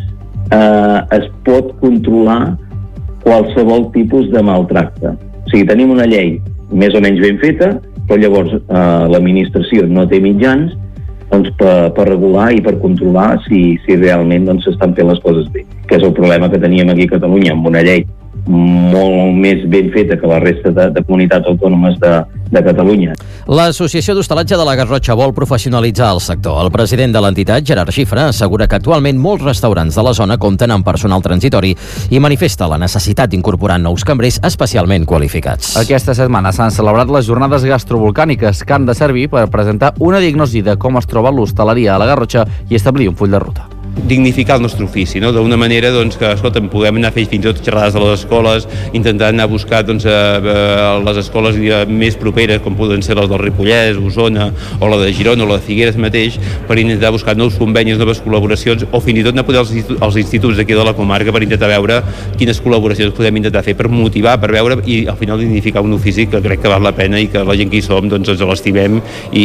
es pot controlar qualsevol tipus de maltracte. O sigui, tenim una llei més o menys ben feta, però llavors l'administració no té mitjans doncs, per regular i per controlar si realment s'estan fent les coses bé, que és el problema que teníem aquí a Catalunya amb una llei molt més ben feta que la resta de comunitats autònomes de Catalunya. L'Associació d'Hostalatge de la Garrotxa vol professionalitzar el sector. El president de l'entitat, Gerard Xifra, assegura que actualment molts restaurants de la zona compten amb personal transitori i manifesta la necessitat d'incorporar nous cambrers especialment qualificats. Aquesta setmana s'han celebrat les jornades gastrovolcàniques que han de servir per presentar una diagnosi de com es troba l'hostaleria a la Garrotxa i establir un full de ruta. Dignificar el nostre ofici, no? D'una manera doncs, que escolta, puguem anar a fer fins i tot xerrades a les escoles, intentant anar a buscar doncs, les escoles més properes, com poden ser les del Ripollès, Osona, o la de Girona, o la de Figueres mateix, per intentar buscar nous convenis, noves col·laboracions, o fins i tot anar a poder als instituts d'aquí de la comarca per intentar veure quines col·laboracions podem intentar fer per motivar, per veure i al final dignificar un ofici que crec que val la pena i que la gent que hi som doncs, ens l'estimem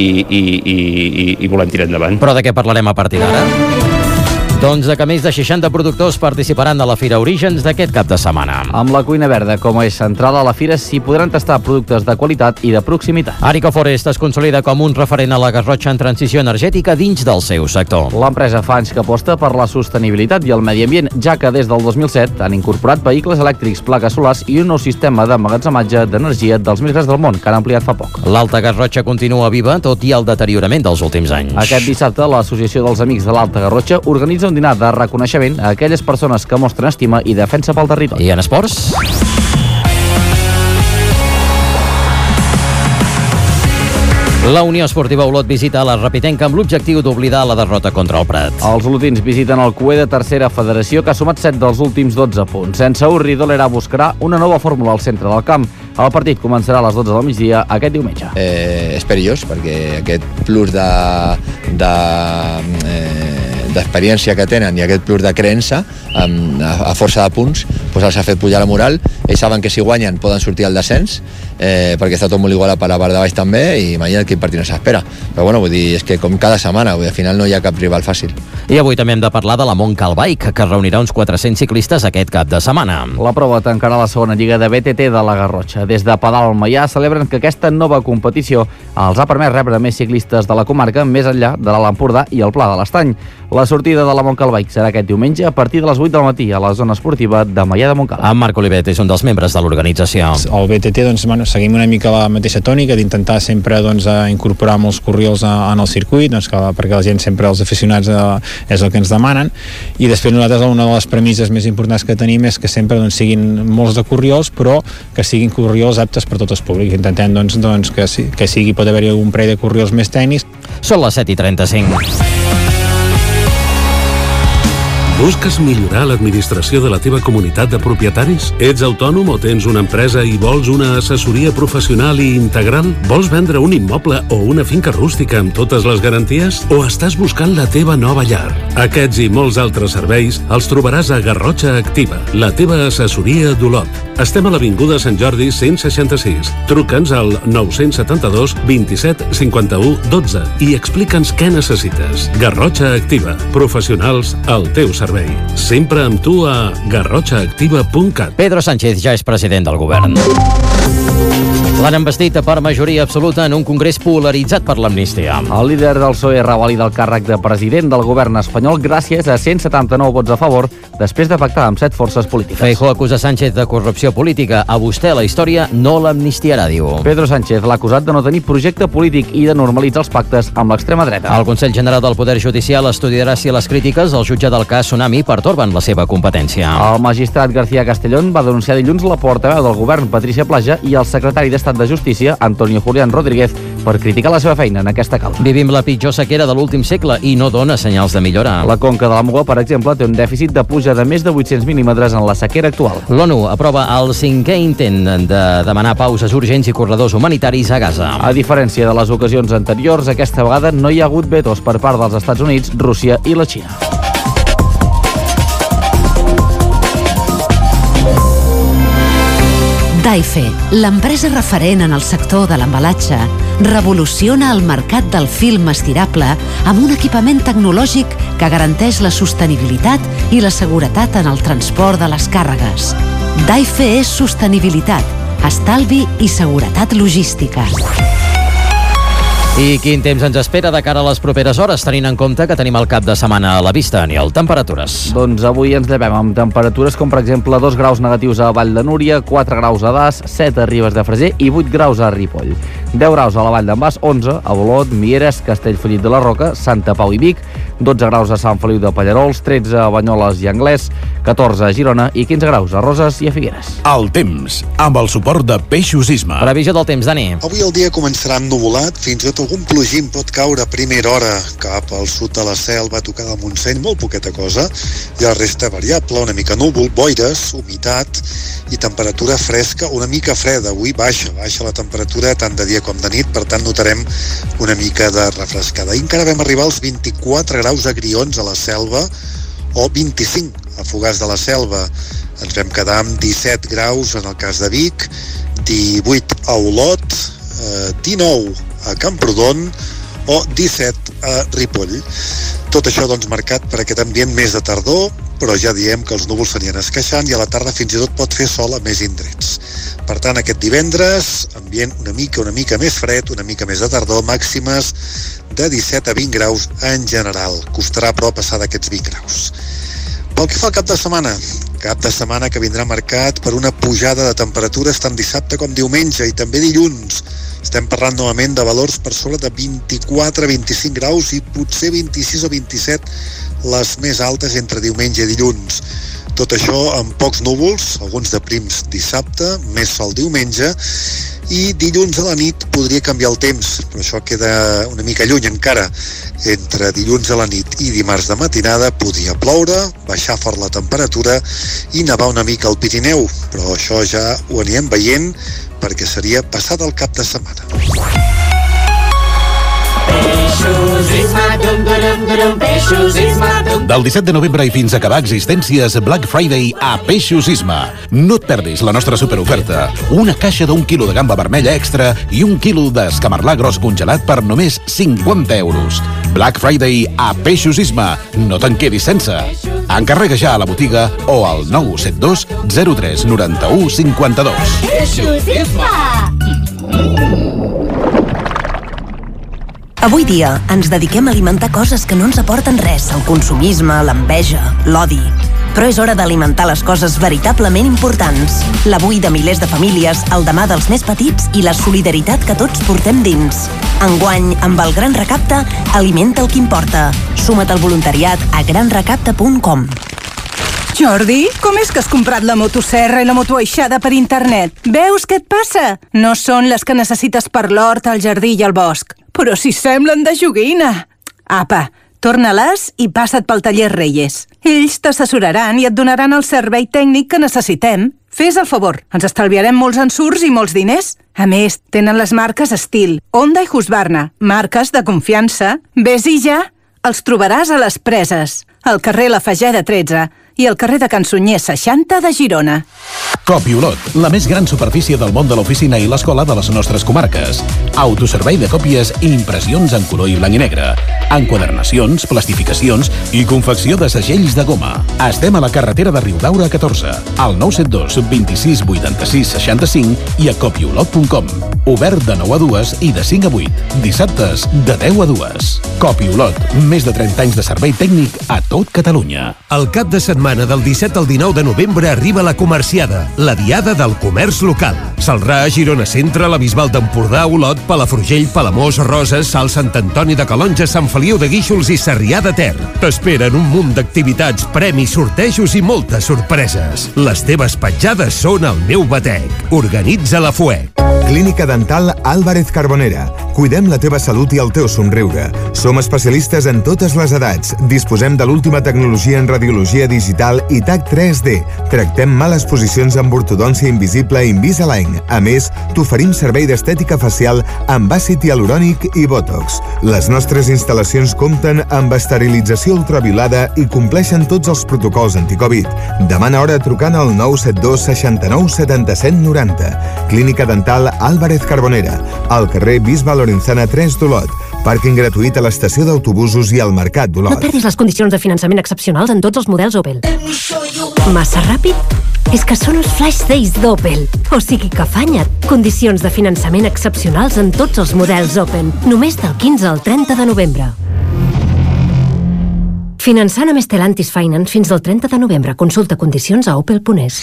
i volem tirar endavant. Però de què parlarem a partir d'ara? Doncs de que més de 60 productors participaran a la Fira Orígens d'aquest cap de setmana. Amb la cuina verda com a eix central a la fira s'hi podran tastar productes de qualitat i de proximitat. Arico Forest es consolida com un referent a la Garrotxa en transició energètica dins del seu sector. L'empresa fa anys que aposta per la sostenibilitat i el medi ambient, ja que des del 2007 han incorporat vehicles elèctrics, plaques solars i un nou sistema d'emmagatzematge d'energia dels més grans del món, que han ampliat fa poc. L'Alta Garrotxa continua viva, tot i el deteriorament dels últims anys. Aquest dissabte, l'Associació dels Amics de l'Alta Garrotxa organitza un dinar de reconeixement a aquelles persones que mostren estima i defensa pel territori. I en esports? La Unió Esportiva Olot visita la Rapitenca amb l'objectiu d'oblidar la derrota contra el Prat. Els olotins visiten el CUE de tercera federació, que ha sumat 7 dels últims 12 punts. Sense Urri, Dolera buscarà una nova fórmula al centre del camp. El partit començarà a les 12 del migdia aquest diumenge. És perillós perquè aquest plus d'experiència que tenen i aquest plus de creença a força de punts, doncs els ha fet pujar la moral. Ells saben que si guanyen poden sortir al descens, perquè està tot molt igualat per la part de baix també, i imagina't quin partit no s'espera. Però bueno, vull dir, és que com cada setmana, al final no hi ha cap rival fàcil. I avui també hem de parlar de la Montcal Bike, que reunirà uns 400 ciclistes aquest cap de setmana. La prova tancarà la segona lliga de BTT de la Garrotxa. Des de Pedal al Maià celebren que aquesta nova competició els ha permès rebre més ciclistes de la comarca més enllà de l'Alt Empordà i el Pla de l'Estany. La sortida de la Montcal Bike serà aquest diumenge a partir de les 8 del matí a la zona esportiva de Maià de Montcal. En Marc Olivet és un dels membres de l'organització. El BTT, doncs, seguim una mica la mateixa tònica d'intentar sempre incorporar molts corriols en el circuit, perquè la gent sempre, els aficionats, és el que ens demanen, i després nosaltres una de les premisses més importants que tenim és que sempre siguin molts de corriols, però que siguin corriols aptes per tots els públics. Intentem que sigui, pot haver-hi un parell de corriols més tècnics. Són les 7:35. Busques millorar l'administració de la teva comunitat de propietaris? Ets autònom o tens una empresa i vols una assessoria professional i integral? Vols vendre un immoble o una finca rústica amb totes les garanties? O estàs buscant la teva nova llar? Aquests i molts altres serveis els trobaràs a Garrotxa Activa, la teva assessoria d'Olot. Estem a l'Avinguda Sant Jordi 166. Truca'ns al 972 27 51 12 i explica'ns què necessites. Garrotxa Activa, professionals al teu servei. Sempre amb tu a garrotxaactiva.cat. Pedro Sánchez ja és president del govern. L'han investit per majoria absoluta en un congrés polaritzat per l'amnistia. El líder del PSOE revalida el càrrec de president del govern espanyol gràcies a 179 vots a favor després de pactar amb 7 forces polítiques. Feijóo acusa Sánchez de corrupció política. A vostè la història no l'amnistiarà, diu. Pedro Sánchez l'ha acusat de no tenir projecte polític i de normalitzar els pactes amb l'extrema dreta. El Consell General del Poder Judicial estudiarà si les crítiques al jutge del cas Tsunami pertorben la seva competència. El magistrat García Castellón va denunciar dilluns la portaveu del govern, Patricia Plaja, i el secretari d'Estat de Justícia, Antonio Julián Rodríguez, per criticar la seva feina en aquesta causa. Vivim la pitjor sequera de l'últim segle i no dona senyals de millora. La conca de la Muga, per exemple, té un dèficit de pluja de més de 800 mil·límetres en la sequera actual. L'ONU aprova el 5è intent de demanar pauses urgents i corredors humanitaris a Gaza. A diferència de les ocasions anteriors, aquesta vegada no hi ha hagut vetos per part dels Estats Units, Rússia i la Xina. Daife, l'empresa referent en el sector de l'embalatge, revoluciona el mercat del film estirable amb un equipament tecnològic que garanteix la sostenibilitat i la seguretat en el transport de les càrregues. Daife és sostenibilitat, estalvi i seguretat logística. I quin temps ens espera de cara a les properes hores, tenint en compte que tenim el cap de setmana a la vista, Aniol? Temperatures. Doncs avui ens llevem amb temperatures com, per exemple, 2 graus negatius a Vall de Núria, 4 graus a Das, 7 a Ribes de Freser i 8 graus a Ripoll. 10 graus a la Vall d'en Bas, 11 a Olot, Mieres, Castellfollit de la Roca, Santa Pau i Vic, 12 graus a Sant Feliu de Pallarols, 13 a Banyoles i Anglès, 14 a Girona i 15 graus a Roses i a Figueres. El temps, amb el suport de Peixos Isma. Previsió del temps, Dani. Avui el dia començarà ennuvolat, fins i tot algun plogim pot caure a primera hora cap al sud de la Selva, a tocar del Montseny, molt poqueta cosa, i la resta variable, una mica núvol, boires, humitat i temperatura fresca, una mica freda. Avui baixa la temperatura tant de dia com de nit, per tant notarem una mica de refrescada. I encara vam arribar als 24 graus a Grions, a la Selva, o 25 a Fogars de la Selva. Ens vam quedar amb 17 graus en el cas de Vic, 18 a Olot, 19 a Camprodon o 17 a Ripoll. Tot això doncs marcat per aquest ambient més de tardor, però ja diem que els núvols s'anien esqueixant i a la tarda fins i tot pot fer sol a més indrets. Per tant, aquest divendres, ambient una mica més fred, una mica més de tardor, màximes de 17 a 20 graus en general. Costarà però passar d'aquests 20 graus. Pel que fa al cap de setmana que vindrà marcat per una pujada de temperatures tant dissabte com diumenge i també dilluns. Estem parlant novament de valors per sobre de 24-25 graus i potser 26 o 27 les més altes entre diumenge i dilluns. Tot això amb pocs núvols, alguns de prims dissabte, més sol diumenge, i dilluns a la nit podria canviar el temps, però això queda una mica lluny encara. Entre dilluns a la nit i dimarts de matinada podia ploure, baixar fort la temperatura i nevar una mica al Pirineu, però això ja ho anirem veient perquè seria passat el cap de setmana. Peixos Isma, dum dum dum, Peixos Isma, dum. Del 17 de novembre i fins a acabar existències Black Friday a Peixos Isma. No et perdis la nostra superoferta. Una caixa d'1 quilo de gamba vermella extra i 1 quilo d'escamarlà gros congelat per només 50 euros. Black Friday a Peixos Isma. No te'n quedis sense. Encarrega ja a la botiga o al 972 03 91 52. Peixos Isma! Avui dia ens dediquem a alimentar coses que no ens aporten res, el consumisme, l'enveja, l'odi. Però és hora d'alimentar les coses veritablement importants. L'avui de milers de famílies, el demà dels més petits i la solidaritat que tots portem dins. Enguany, amb el Gran Recapte, alimenta el que importa. Suma't al voluntariat a granrecapte.com. Jordi, com és que has comprat la motoserra i la motoaixada per internet? Veus què et passa? No són les que necessites per l'hort, el jardí i el bosc. Però si semblen de joguina. Apa, torna-les i passa't pel taller Reyes. Ells t'assessoraran i et donaran el servei tècnic que necessitem. Fes el favor, ens estalviarem molts ensurts i molts diners. A més, tenen les marques Estil, Honda i Husqvarna, marques de confiança. Ves-hi ja. Els trobaràs a les Preses, al carrer La Fageda 13 i al carrer de Can Sunyer 60 de Girona. Copiolot, la més gran superfície del món de l'oficina i l'escola de les nostres comarques. Autoservei de còpies i impressions en color i blanc i negre. Enquadernacions, plastificacions i confecció de segells de goma. Estem a la carretera de Riudaura 14, al 972 26 86 65 i a copiolot.com. Obert de 9 a 2 i de 5 a 8. Dissabtes de 10 a 2. Copiolot, més de 30 anys de servei tècnic a tot Catalunya. El cap de setmana del 17 al 19 de novembre arriba la Comerciada, la diada del comerç local. Celrà, Girona Centre, la Bisbal d'Empordà, Olot, Palafrugell, Palamós, Roses, Salt, Sant Antoni de Calonja, Sant Feliu de Guíxols i Sarrià de Ter. T'esperen un munt d'activitats, premis, sortejos i moltes sorpreses. Les teves petjades són el meu batec. Organitza la FUEC. Clínica Dental Álvarez Carbonera. Cuidem la teva salut i el teu somriure. Som especialistes en totes les edats. Disposem de l'última tecnologia en radiologia digital i TAC 3D. Tractem males posicions amb ortodòncia invisible Invisalign. A més, t'oferim servei d'estètica facial amb àcid hialurònic i Botox. Les nostres instal·lacions compten amb esterilització ultraviolada i compleixen tots els protocols anticovid. Demana hora trucant al 972 69 77 90. Clínica Dental Álvarez Carbonera, al carrer Bisbe Lorenzana 3 d'Olot. Pàrquing gratuït a l'estació d'autobusos i al Mercat d'Olot. No perdis les condicions de finançament excepcionals en tots els models Opel. Massa ràpid? És que són els Flash Days d'Opel. O sigui que afanya't. Condicions de finançament excepcionals en tots els models Opel. Només del 15 al 30 de novembre. Finançant amb Stellantis Finance fins al 30 de novembre. Consulta condicions a opel.es.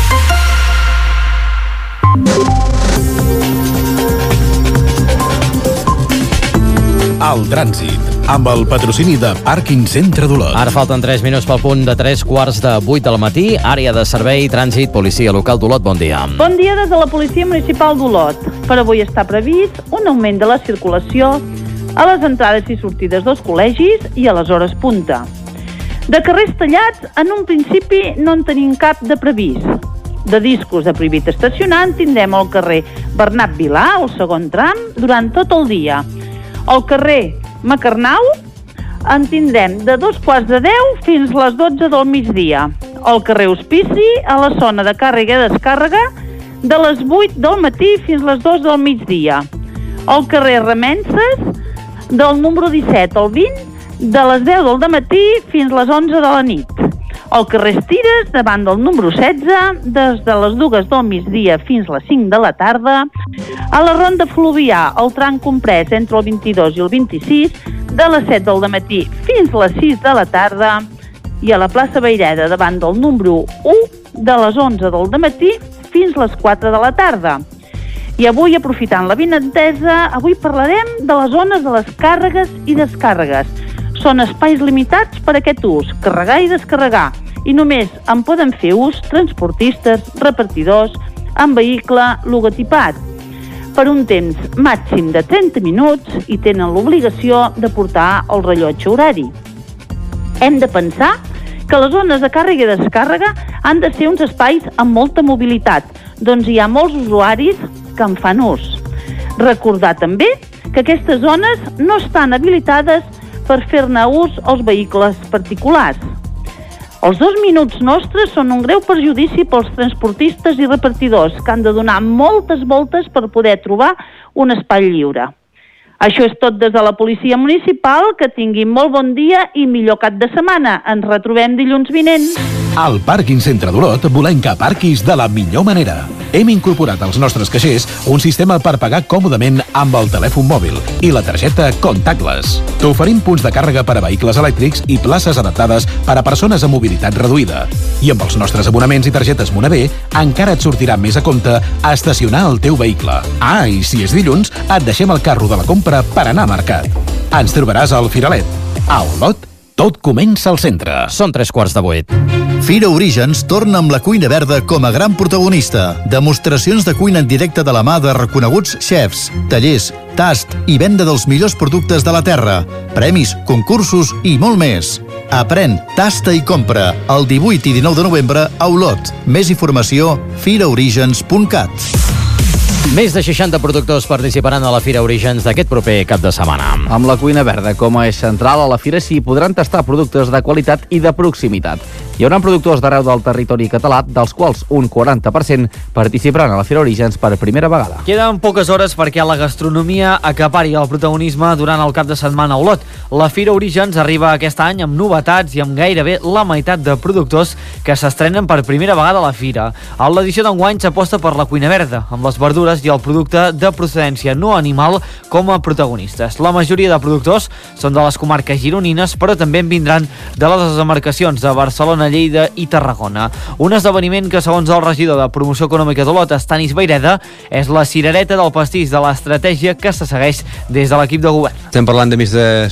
Al trànsit, amb el patrocini de Pàrquing Centre d'Olot. Ara falten 3 minuts pel punt de 3:15 del matí. Àrea de servei, trànsit, policia local d'Olot, bon dia. Bon dia des de la Policia Municipal d'Olot. Per avui està previst un augment de la circulació a les entrades i sortides dels col·legis i a les hores punta. De carrers tallats, en un principi no en tenim cap de previst. De discos de prohibit estacionar en tindrem al carrer Bernat Vilà, el segon tram, durant tot el dia. Al carrer Macarnau en tindrem de 2:15 fins les 12 del migdia. Al carrer Hospici, a la zona de càrrega i descàrrega, de les 8 del matí fins les 2 del migdia. Al carrer Remenses, del número 17 al 20, de les 10 del dematí fins les 11 de la nit. Al carrer Estires, davant del número 16, des de les 2 del migdia fins les 5 de la tarda. A la Ronda Fluvià, el tram comprès entre el 22 i el 26, de les 7 del dematí fins les 6 de la tarda. I a la plaça Vayreda, davant del número 1, de les 11 del dematí fins les 4 de la tarda. I avui, aprofitant la vinentesa, avui parlarem de les zones de les càrregues i descàrregues. Són espais limitats per a aquest ús, carregar i descarregar, i només en poden fer ús transportistes, repartidors, amb vehicle logotipat, per un temps màxim de 30 minuts i tenen l'obligació de portar el rellotge horari. Hem de pensar que les zones de càrrega i descàrrega han de ser uns espais amb molta mobilitat, doncs hi ha molts usuaris que en fan ús. Recordar també que aquestes zones no estan habilitades per fer-ne ús els vehicles particulars. Els 2 minuts nostres són un greu perjudici pels transportistes i repartidors que han de donar moltes voltes per poder trobar un espai lliure. Això és tot des de la Policia Municipal. Que tinguin molt bon dia i millor cap de setmana. Ens retrobem dilluns vinent. Al Pàrquing Centre d'Olot volem que aparquis de la millor manera. Hem incorporat als nostres caixers un sistema per pagar còmodament amb el telèfon mòbil i la targeta Contactless. T'oferim punts de càrrega per a vehicles elèctrics i places adaptades per a persones amb mobilitat reduïda. I amb els nostres abonaments i targetes Monavé encara et sortirà més a compte a estacionar el teu vehicle. Ah, i si és dilluns, et deixem el carro de la compra per anar a mercat. Ens trobaràs al Firalet. A Olot, tot comença al centre. Són 7:45. Fira Orígens torna amb la cuina verda com a gran protagonista. Demostracions de cuina en directe de la mà de reconeguts xefs, tallers, tast i venda dels millors productes de la terra, premis, concursos i molt més. Aprèn, tasta i compra el 18 i 19 de novembre a Olot. Més informació, firaorígens.cat. Més de 60 productors participaran a la Fira Orígens d'aquest proper cap de setmana. Amb la cuina verda com a eix central, a la Fira s'hi podran tastar productes de qualitat i de proximitat. Hi haurà productors d'arreu del territori català, dels quals un 40% participaran a la Fira Orígens per primera vegada. Queden poques hores perquè la gastronomia acapari el protagonisme durant el cap de setmana a Olot. La Fira Orígens arriba aquest any amb novetats i amb gairebé la meitat de productors que s'estrenen per primera vegada a la Fira. A l'edició d'enguany s'aposta per la cuina verda, amb les verdures i el producte de procedència no animal com a protagonistes. La majoria de productors són de les comarques gironines, però també en vindran de les demarcacions de Barcelona, Lleida i Tarragona. Un esdeveniment que, segons el regidor de Promoció Econòmica d'Olot, Estanis Vayreda, és la cirereta del pastís de l'estratègia que se segueix des de l'equip de govern. Estem parlant de més de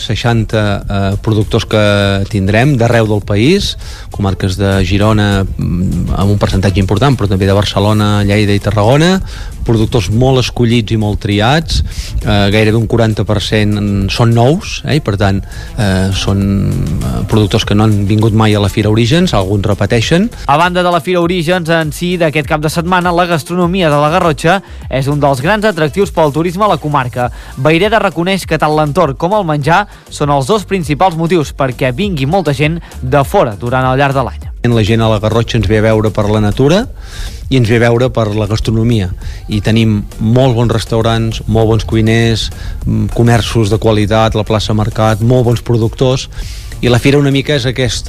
60 productors que tindrem d'arreu del país, comarques de Girona amb un percentatge important, però també de Barcelona, Lleida i Tarragona, productors molt escollits i molt triats, gairebé un 40% són nous, i per tant són productors que no han vingut mai a la Fira Orígens, alguns repeteixen. A banda de la Fira Orígens en si d'aquest cap de setmana, la gastronomia de la Garrotxa és un dels grans atractius pel turisme a la comarca. Vayreda reconeix que tant l'entorn com el menjar són els dos principals motius perquè vingui molta gent de fora durant el llarg de l'any. La gent a la Garrotxa ens ve a veure per la natura i ens ve a veure per la gastronomia, i tenim molt bons restaurants, molt bons cuiners, comerços de qualitat, la plaça Mercat, molt bons productors, i la fira una mica és aquest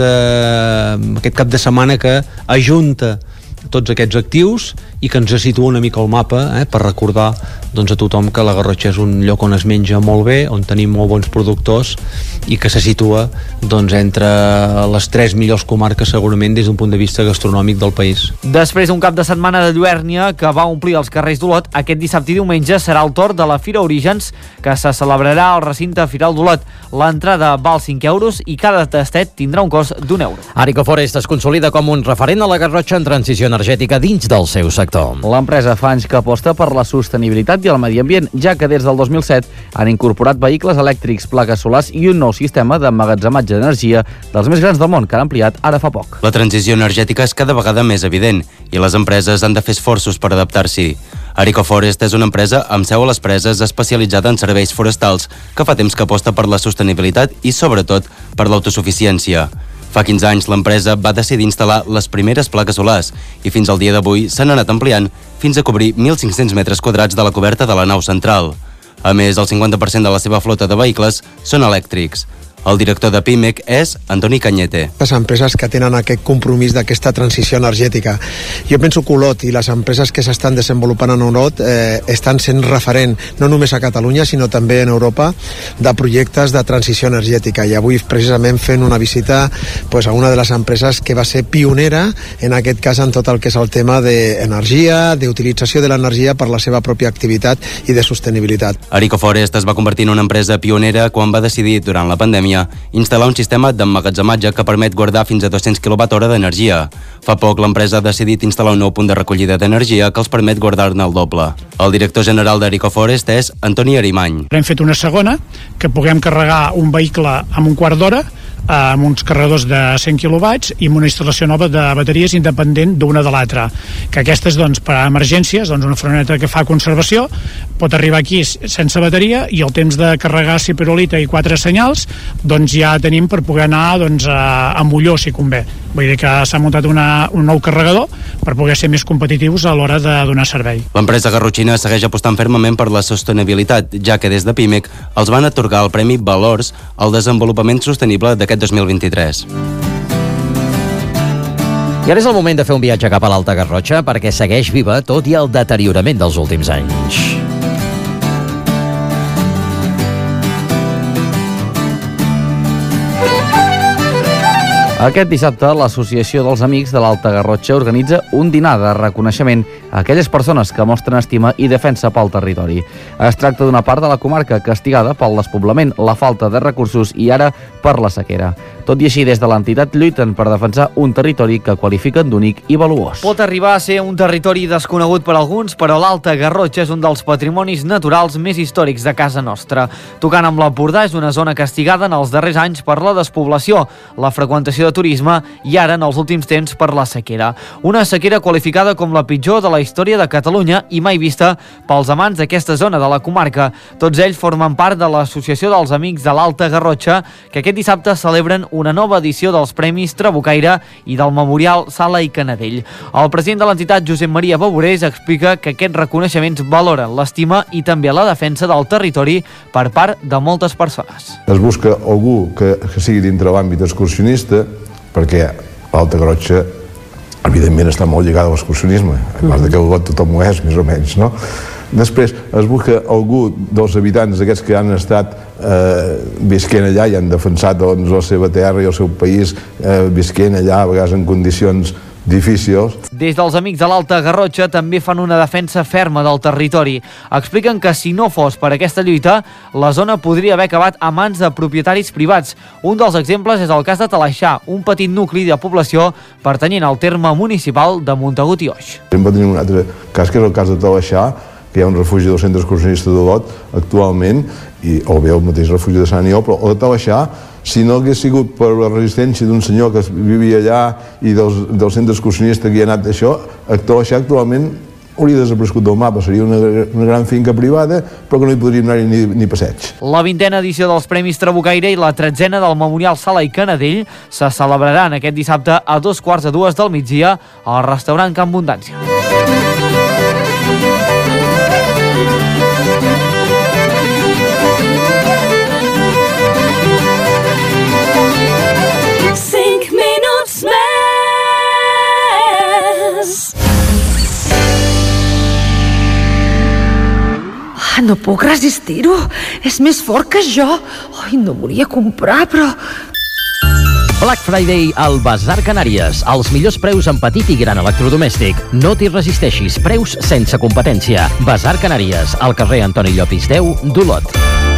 cap de setmana que ajunta tots aquests actius i que ens situa una mica al mapa, per recordar a tothom que la Garrotxa és un lloc on es menja molt bé, on tenim molt bons productors i que se situa entre les 3 millors comarques segurament des d'un punt de vista gastronòmic del país. Després d'un cap de setmana de lluèrnia que va omplir els carrers d'Olot, aquest dissabte i diumenge serà el torn de la Fira Orígens, que se celebrarà al recinte Firal d'Olot. L'entrada val 5 euros i cada tastet tindrà un cost d'1 euro. Arico Forest es consolida com un referent a la Garrotxa en transició energètica dins del seu sector. L'empresa fa anys que aposta per la sostenibilitat i el medi ambient, ja que des del 2007 han incorporat vehicles elèctrics, plaques solars i un nou sistema d'emmagatzematge d'energia dels més grans del món, que han ampliat ara fa poc. La transició energètica és cada vegada més evident i les empreses han de fer esforços per adaptar-s'hi. Arico Forest és una empresa amb seu a les Preses especialitzada en serveis forestals que fa temps que aposta per la sostenibilitat i, sobretot, per l'autosuficiència. Fa 15 anys l'empresa va decidir instal·lar les primeres plaques solars i fins al dia d'avui s'han anat ampliant fins a cobrir 1.500 metres quadrats de la coberta de la nau central. A més, el 50% de la seva flota de vehicles són elèctrics. El director de PIMEC és Antoni Cañete. Les empreses que tenen aquest compromís d'aquesta transició energètica. Jo penso que Olot i les empreses que s'estan desenvolupant en Olot estan sent referent no només a Catalunya sinó també en Europa de projectes de transició energètica, i avui precisament fent una visita a una de les empreses que va ser pionera en aquest cas en tot el que és el tema d'energia, d'utilització de l'energia per la seva pròpia activitat i de sostenibilitat. Arico Forest es va convertir en una empresa pionera quan va decidir durant la pandèmia instal·lar un sistema d'emmagatzematge que permet guardar fins a 200 kWh d'energia. Fa poc l'empresa ha decidit instal·lar un nou punt de recollida d'energia que els permet guardar-ne el doble. El director general d'Arico Forest és Antoni Arimany. Hem fet una segona, que puguem carregar un vehicle en un quart d'hora, amb uns carregadors de 100 kW i amb una instal·lació nova de bateries independent d'una de l'altra, que aquestes per a emergències, una furgoneta que fa conservació pot arribar aquí sense bateria i el temps de carregar ciperolita i 4 senyals ja tenim per poder anar a Molló si convé. Vull dir que s'ha muntat un nou carregador per poder ser més competitius a l'hora de donar servei. L'empresa garrotxina segueix apostant fermament per la sostenibilitat, ja que des de PIMEC els van atorgar el Premi Valors al desenvolupament sostenible d'aquest 2023. I ara és el moment de fer un viatge cap a l'Alta Garrotxa perquè segueix viva tot i el deteriorament dels últims anys. Aquest dissabte, l'Associació dels Amics de l'Alta Garrotxa organitza un dinar de reconeixement a aquelles persones que mostren estima i defensa pel territori. Es tracta d'una part de la comarca castigada pel despoblament, la falta de recursos i ara per la sequera. Tot i així, des de l'entitat lluiten per defensar un territori que qualifiquen d'únic i valuós. Pot arribar a ser un territori desconegut per alguns, però l'Alta Garrotxa és un dels patrimonis naturals més històrics de casa nostra. Tocant amb l'Empordà, és una zona castigada en els darrers anys per la despoblació, la freqüentació de turisme i ara, en els últims temps, per la sequera. Una sequera qualificada com la pitjor de la història de Catalunya i mai vista pels amants d'aquesta zona de la comarca. Tots ells formen part de l'Associació dels Amics de l'Alta Garrotxa, que aquest dissabte celebren una nova edició dels Premis Trabucaire i del Memorial Sala i Canadell. El president de l'entitat, Josep Maria Baborés, explica que aquests reconeixements valoren l'estima i també la defensa del territori per part de moltes persones. Es busca algú que sigui dintre l'àmbit excursionista, perquè l'Alta Garrotxa evidentment està molt lligada a l'excursionisme, a part que tothom ho és, més o menys, no? Després es busca algú dels habitants d'aquests que han estat visquent allà i han defensat la seva terra i el seu país, visquent allà a vegades en condicions difícils. Des dels Amics de l'Alta Garrotxa també fan una defensa ferma del territori. Expliquen que si no fos per aquesta lluita, la zona podria haver acabat a mans de propietaris privats. Un dels exemples és el cas de Talaixà, un petit nucli de població pertanyent al terme municipal de Montagut i Oix. Sempre tenim un altre cas, que és el cas de Talaixà, que hi ha un refugi del centre excursionista d'Olot actualment, o bé el mateix refugi de Sant Aniol, però el de Talaixà, si no hagués sigut per la resistència d'un senyor que vivia allà i del centre excursionista que hi ha anat això, Talaixà actualment hauria desaparegut del mapa, seria una gran finca privada, però que no hi podríem anar ni passeig. La 20a edició dels Premis Trabucaire i la 13a del Memorial Sala i Canadell se celebraran aquest dissabte a 2:45 del migdia al restaurant Can Abundància. No puc resistir-ho. És més fort que jo. Ai, no volia comprar, però... Black Friday al Bazar Canàries. Els millors preus en petit i gran electrodomèstic. No t'hi resisteixis. Preus sense competència. Bazar Canàries, al carrer Antoni Llopis 10 d'Olot.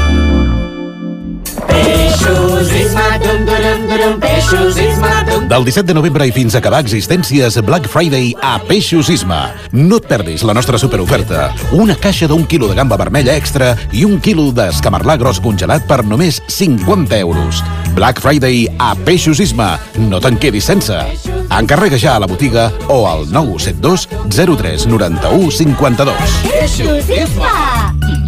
Del 17 de novembre i fins a acabar existències, Black Friday a Peixos Isma. No et perdis la nostra superoferta. Una caixa d'1 quilo de gamba vermella extra i 1 quilo d'escamarlà gros congelat per només 50 euros. Black Friday a Peixos Isma. No te'n quedis sense. Encarrega ja a la botiga o al 972 03 91 52. Peixos Isma!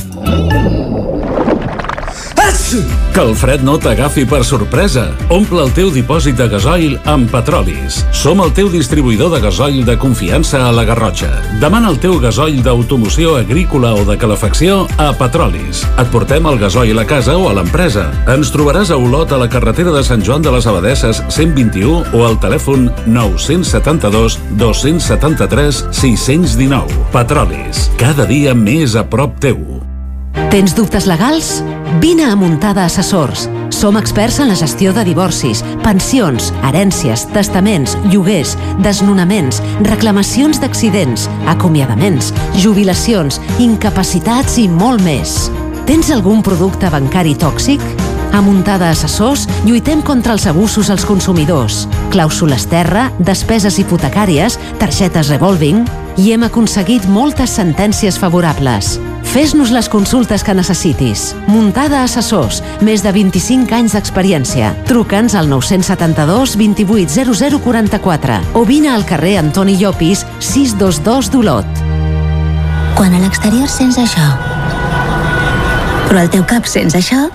Que el fred no t'agafi per sorpresa. Omple el teu dipòsit de gasoil amb Petrolis. Som el teu distribuïdor de gasoil de confiança a la Garrotxa. Demana el teu gasoil d'automoció agrícola o de calefacció a Petrolis. Et portem el gasoil a casa o a l'empresa. Ens trobaràs a Olot, a la carretera de Sant Joan de les Abadesses 121 o al telèfon 972 273 619. Petrolis. Cada dia més a prop teu. Tens dubtes legals? Vine a Muntada Assessors. Som experts en la gestió de divorcis, pensions, herències, testaments, lloguers, desnonaments, reclamacions d'accidents, acomiadaments, jubilacions, incapacitats i molt més. Tens algun producte bancari tòxic? A Muntada Assessors lluitem contra els abusos als consumidors, clàusules terra, despeses hipotecàries, targetes revolving i hem aconseguit moltes sentències favorables. Fes-nos les consultes que necessitis. Muntada Assessors, més de 25 anys d'experiència. Truca'ns al 972 28 0044 o vine al carrer Antoni Llopis 622 d'Olot. Quan a l'exterior sents això, però al teu cap sents això,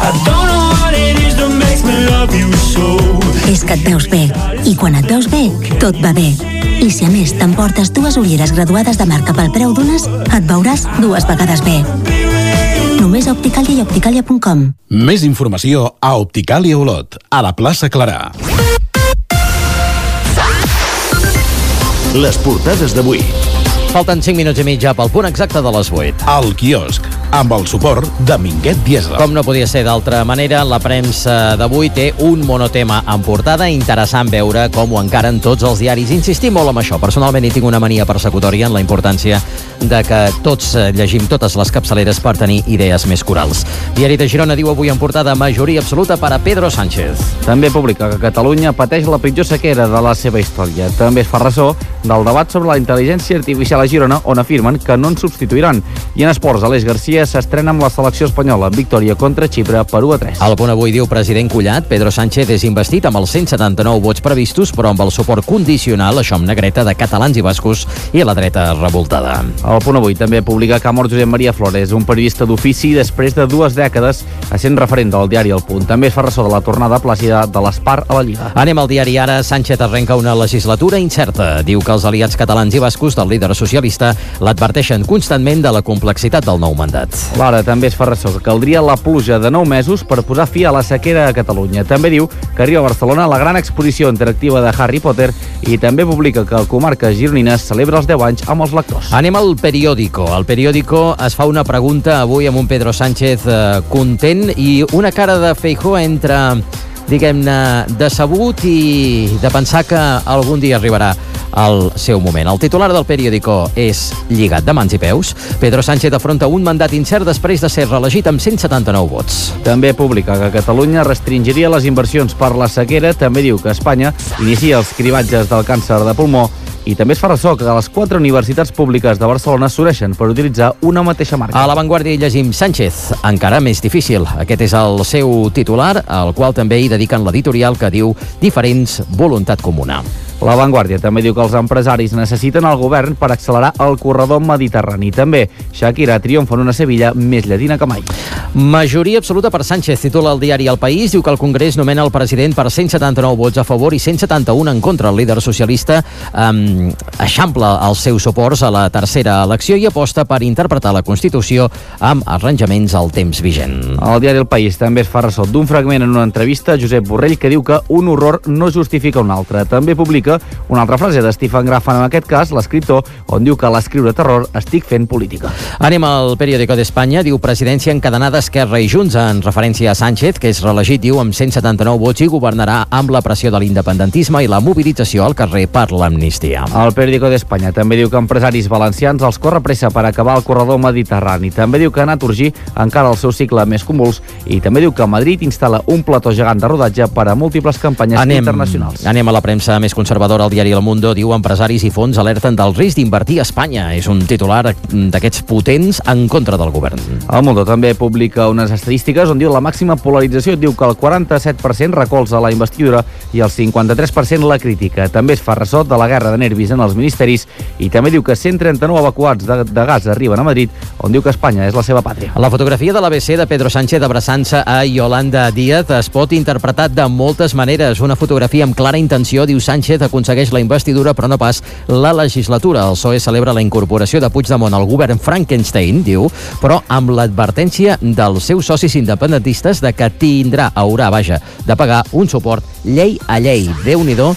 és que et veus bé. I quan et veus bé, tot va bé. I si a més t'emportes 2 ulleres graduades de marca pel preu d'unes, et veuràs 2 vegades bé. Només a Opticalia i opticalia.com. Més informació a Opticalia Olot, a la plaça Clarà. Les portades d'avui. Falten 5 minuts i mig ja pel punt exacte de les 8. Al quiosc, amb el suport de Minguet Diesel. Com no podia ser d'altra manera, la premsa d'avui té un monotema en portada. Interessant veure com ho encaren tots els diaris. Insistim molt en això. Personalment hi tinc una mania persecutòria en la importància de que tots llegim totes les capçaleres per tenir idees més corals. Diari de Girona diu avui en portada majoria absoluta per a Pedro Sánchez. També publica que Catalunya pateix la pitjor sequera de la seva història. També es fa ressò del debat sobre la intel·ligència artificial a Girona, on afirmen que no ens substituiran. I en esports, Aleix Garcia s'estrena amb la selecció espanyola en victòria contra Xipre per 1-3. El punt avui diu president Collat, Pedro Sánchez és investit amb els 179 vots previstos, però amb el suport condicional, això amb negreta, de catalans i bascos i la dreta revoltada. El punt avui també publica que ha mort Josep Maria Flores, un periodista d'ofici després de 2 dècades essent referent del diari El Punt. També es fa ressò de la tornada plàcida de l'Espar a la Lliga. Anem al diari Ara. Sánchez arrenca una legislatura incerta. Diu que els aliats catalans i bascos del líder socialista l'adverteixen constantment de la complexitat del nou mandat. L'Ara també es fa ressò que caldria la pluja de 9 mesos per posar fi a la sequera a Catalunya. També diu que arriba a Barcelona la gran exposició interactiva de Harry Potter i també publica que el Comarques Gironines celebra els 10 anys amb els lectors. Anem al Periódico. El Periódico es fa una pregunta avui amb un Pedro Sánchez content i una cara de Feijóo entre, diguem-ne, decebut i de pensar que algun dia arribarà al seu moment. El titular del Periódico és lligat de mans i peus. Pedro Sánchez afronta un mandat incert després de ser reelegit amb 179 vots. També publica que Catalunya restringiria les inversions per la sequera. També diu que Espanya inicia els cribatges del càncer de pulmó i també es fa ressò que les 4 universitats públiques de Barcelona s'uneixen per utilitzar una mateixa marca. A La Vanguardia hi llegim Sánchez, encara més difícil. Aquest és el seu titular, al qual també hi dediquen l'editorial que diu diferents voluntat comuna. La Vanguardia també diu que els empresaris necessiten el govern per accelerar el corredor mediterrani. També Shakira triomfa en una Sevilla més llatina que mai. Majoria absoluta per Sánchez, titula el diari El País. Diu que el Congrés nomena el president per 179 vots a favor i 171 en contra. El líder socialista eixampla els seus suports a la tercera elecció i aposta per interpretar la Constitució amb arranjaments al temps vigent. El diari El País també es fa ressò d'un fragment en una entrevista a Josep Borrell que diu que un horror no justifica un altre. També publica una altra frase de Stephen Grafman, en aquest cas, l'escriptor, on diu que a l'escriure terror estic fent política. Anem al Periódico d'Espanya. Diu presidència encadenada Esquerra i Junts en referència a Sánchez, que és reelegit, diu, amb 179 vots i governarà amb la pressió de l'independentisme i la mobilització al carrer per l'amnistia. El Periódico d'Espanya també diu que empresaris valencians els corre pressa per acabar el corredor mediterrani. També diu que Naturgy encara el seu cicle més convuls i també diu que Madrid instal·la un plató gegant de rodatge per a múltiples campanyes internacionals. Anem a la premsa més conservadora. El diari El Mundo diu empresaris i fons alerten del risc d'invertir a Espanya. És un titular d'aquests potents en contra del govern. El Mundo també publica unes estadístiques on diu la màxima polarització. Diu que el 47% recolza la investidura i el 53% la crítica. També es fa ressò de la guerra de nervis en els ministeris i també diu que 139 evacuats de Gaza arriben a Madrid, on diu que Espanya és la seva pàtria. La fotografia de l'ABC de Pedro Sánchez abraçant-se a Yolanda Díaz es pot interpretar de moltes maneres. Una fotografia amb clara intenció, diu Sánchez, aconsegueix la investidura però no pas la legislatura. El PSOE celebra la incorporació de Puigdemont al govern Frankenstein, diu, però amb l'advertència dels seus socis independentistes de que haurà de pagar un suport llei a llei. Déu-n'hi-do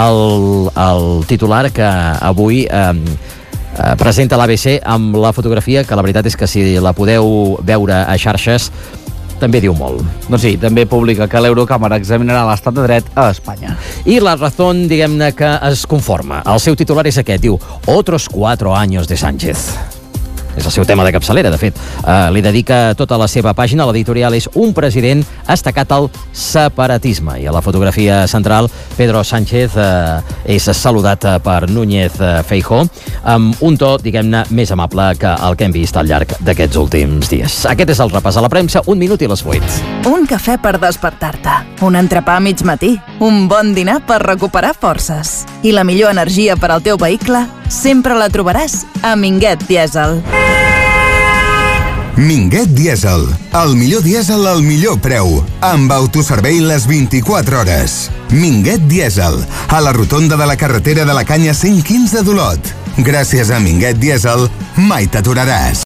el titular que avui presenta l'ABC amb la fotografia, que la veritat és que si la podeu veure a xarxes també diu molt. Doncs sí, també publica que l'Eurocàmera examinarà l'estat de dret a Espanya. I la Razón, diguem-ne que es conforma. El seu titular és aquest, diu, otros 4 años de Sánchez. és el seu tema de capçalera, de fet. Li dedica tota la seva pàgina. L'editorial és Un president estacat al separatisme. I a la fotografia central, Pedro Sánchez és saludat per Núñez Feijóo amb un to, diguem-ne, més amable que el que hem vist al llarg d'aquests últims dies. Aquest és el repàs a la premsa, 1 minut i les 8. Un cafè per despertar-te, un entrepà a mig matí, un bon dinar per recuperar forces. I la millor energia per al teu vehicle sempre la trobaràs a Minguet Dièsel. Minguet Dièsel, el millor dièsel al millor preu, amb autoservei les 24 hores. Minguet Dièsel, a la rotonda de la carretera de la Canya 115 d'Olot. Gràcies a Minguet Dièsel, mai t'aturaràs.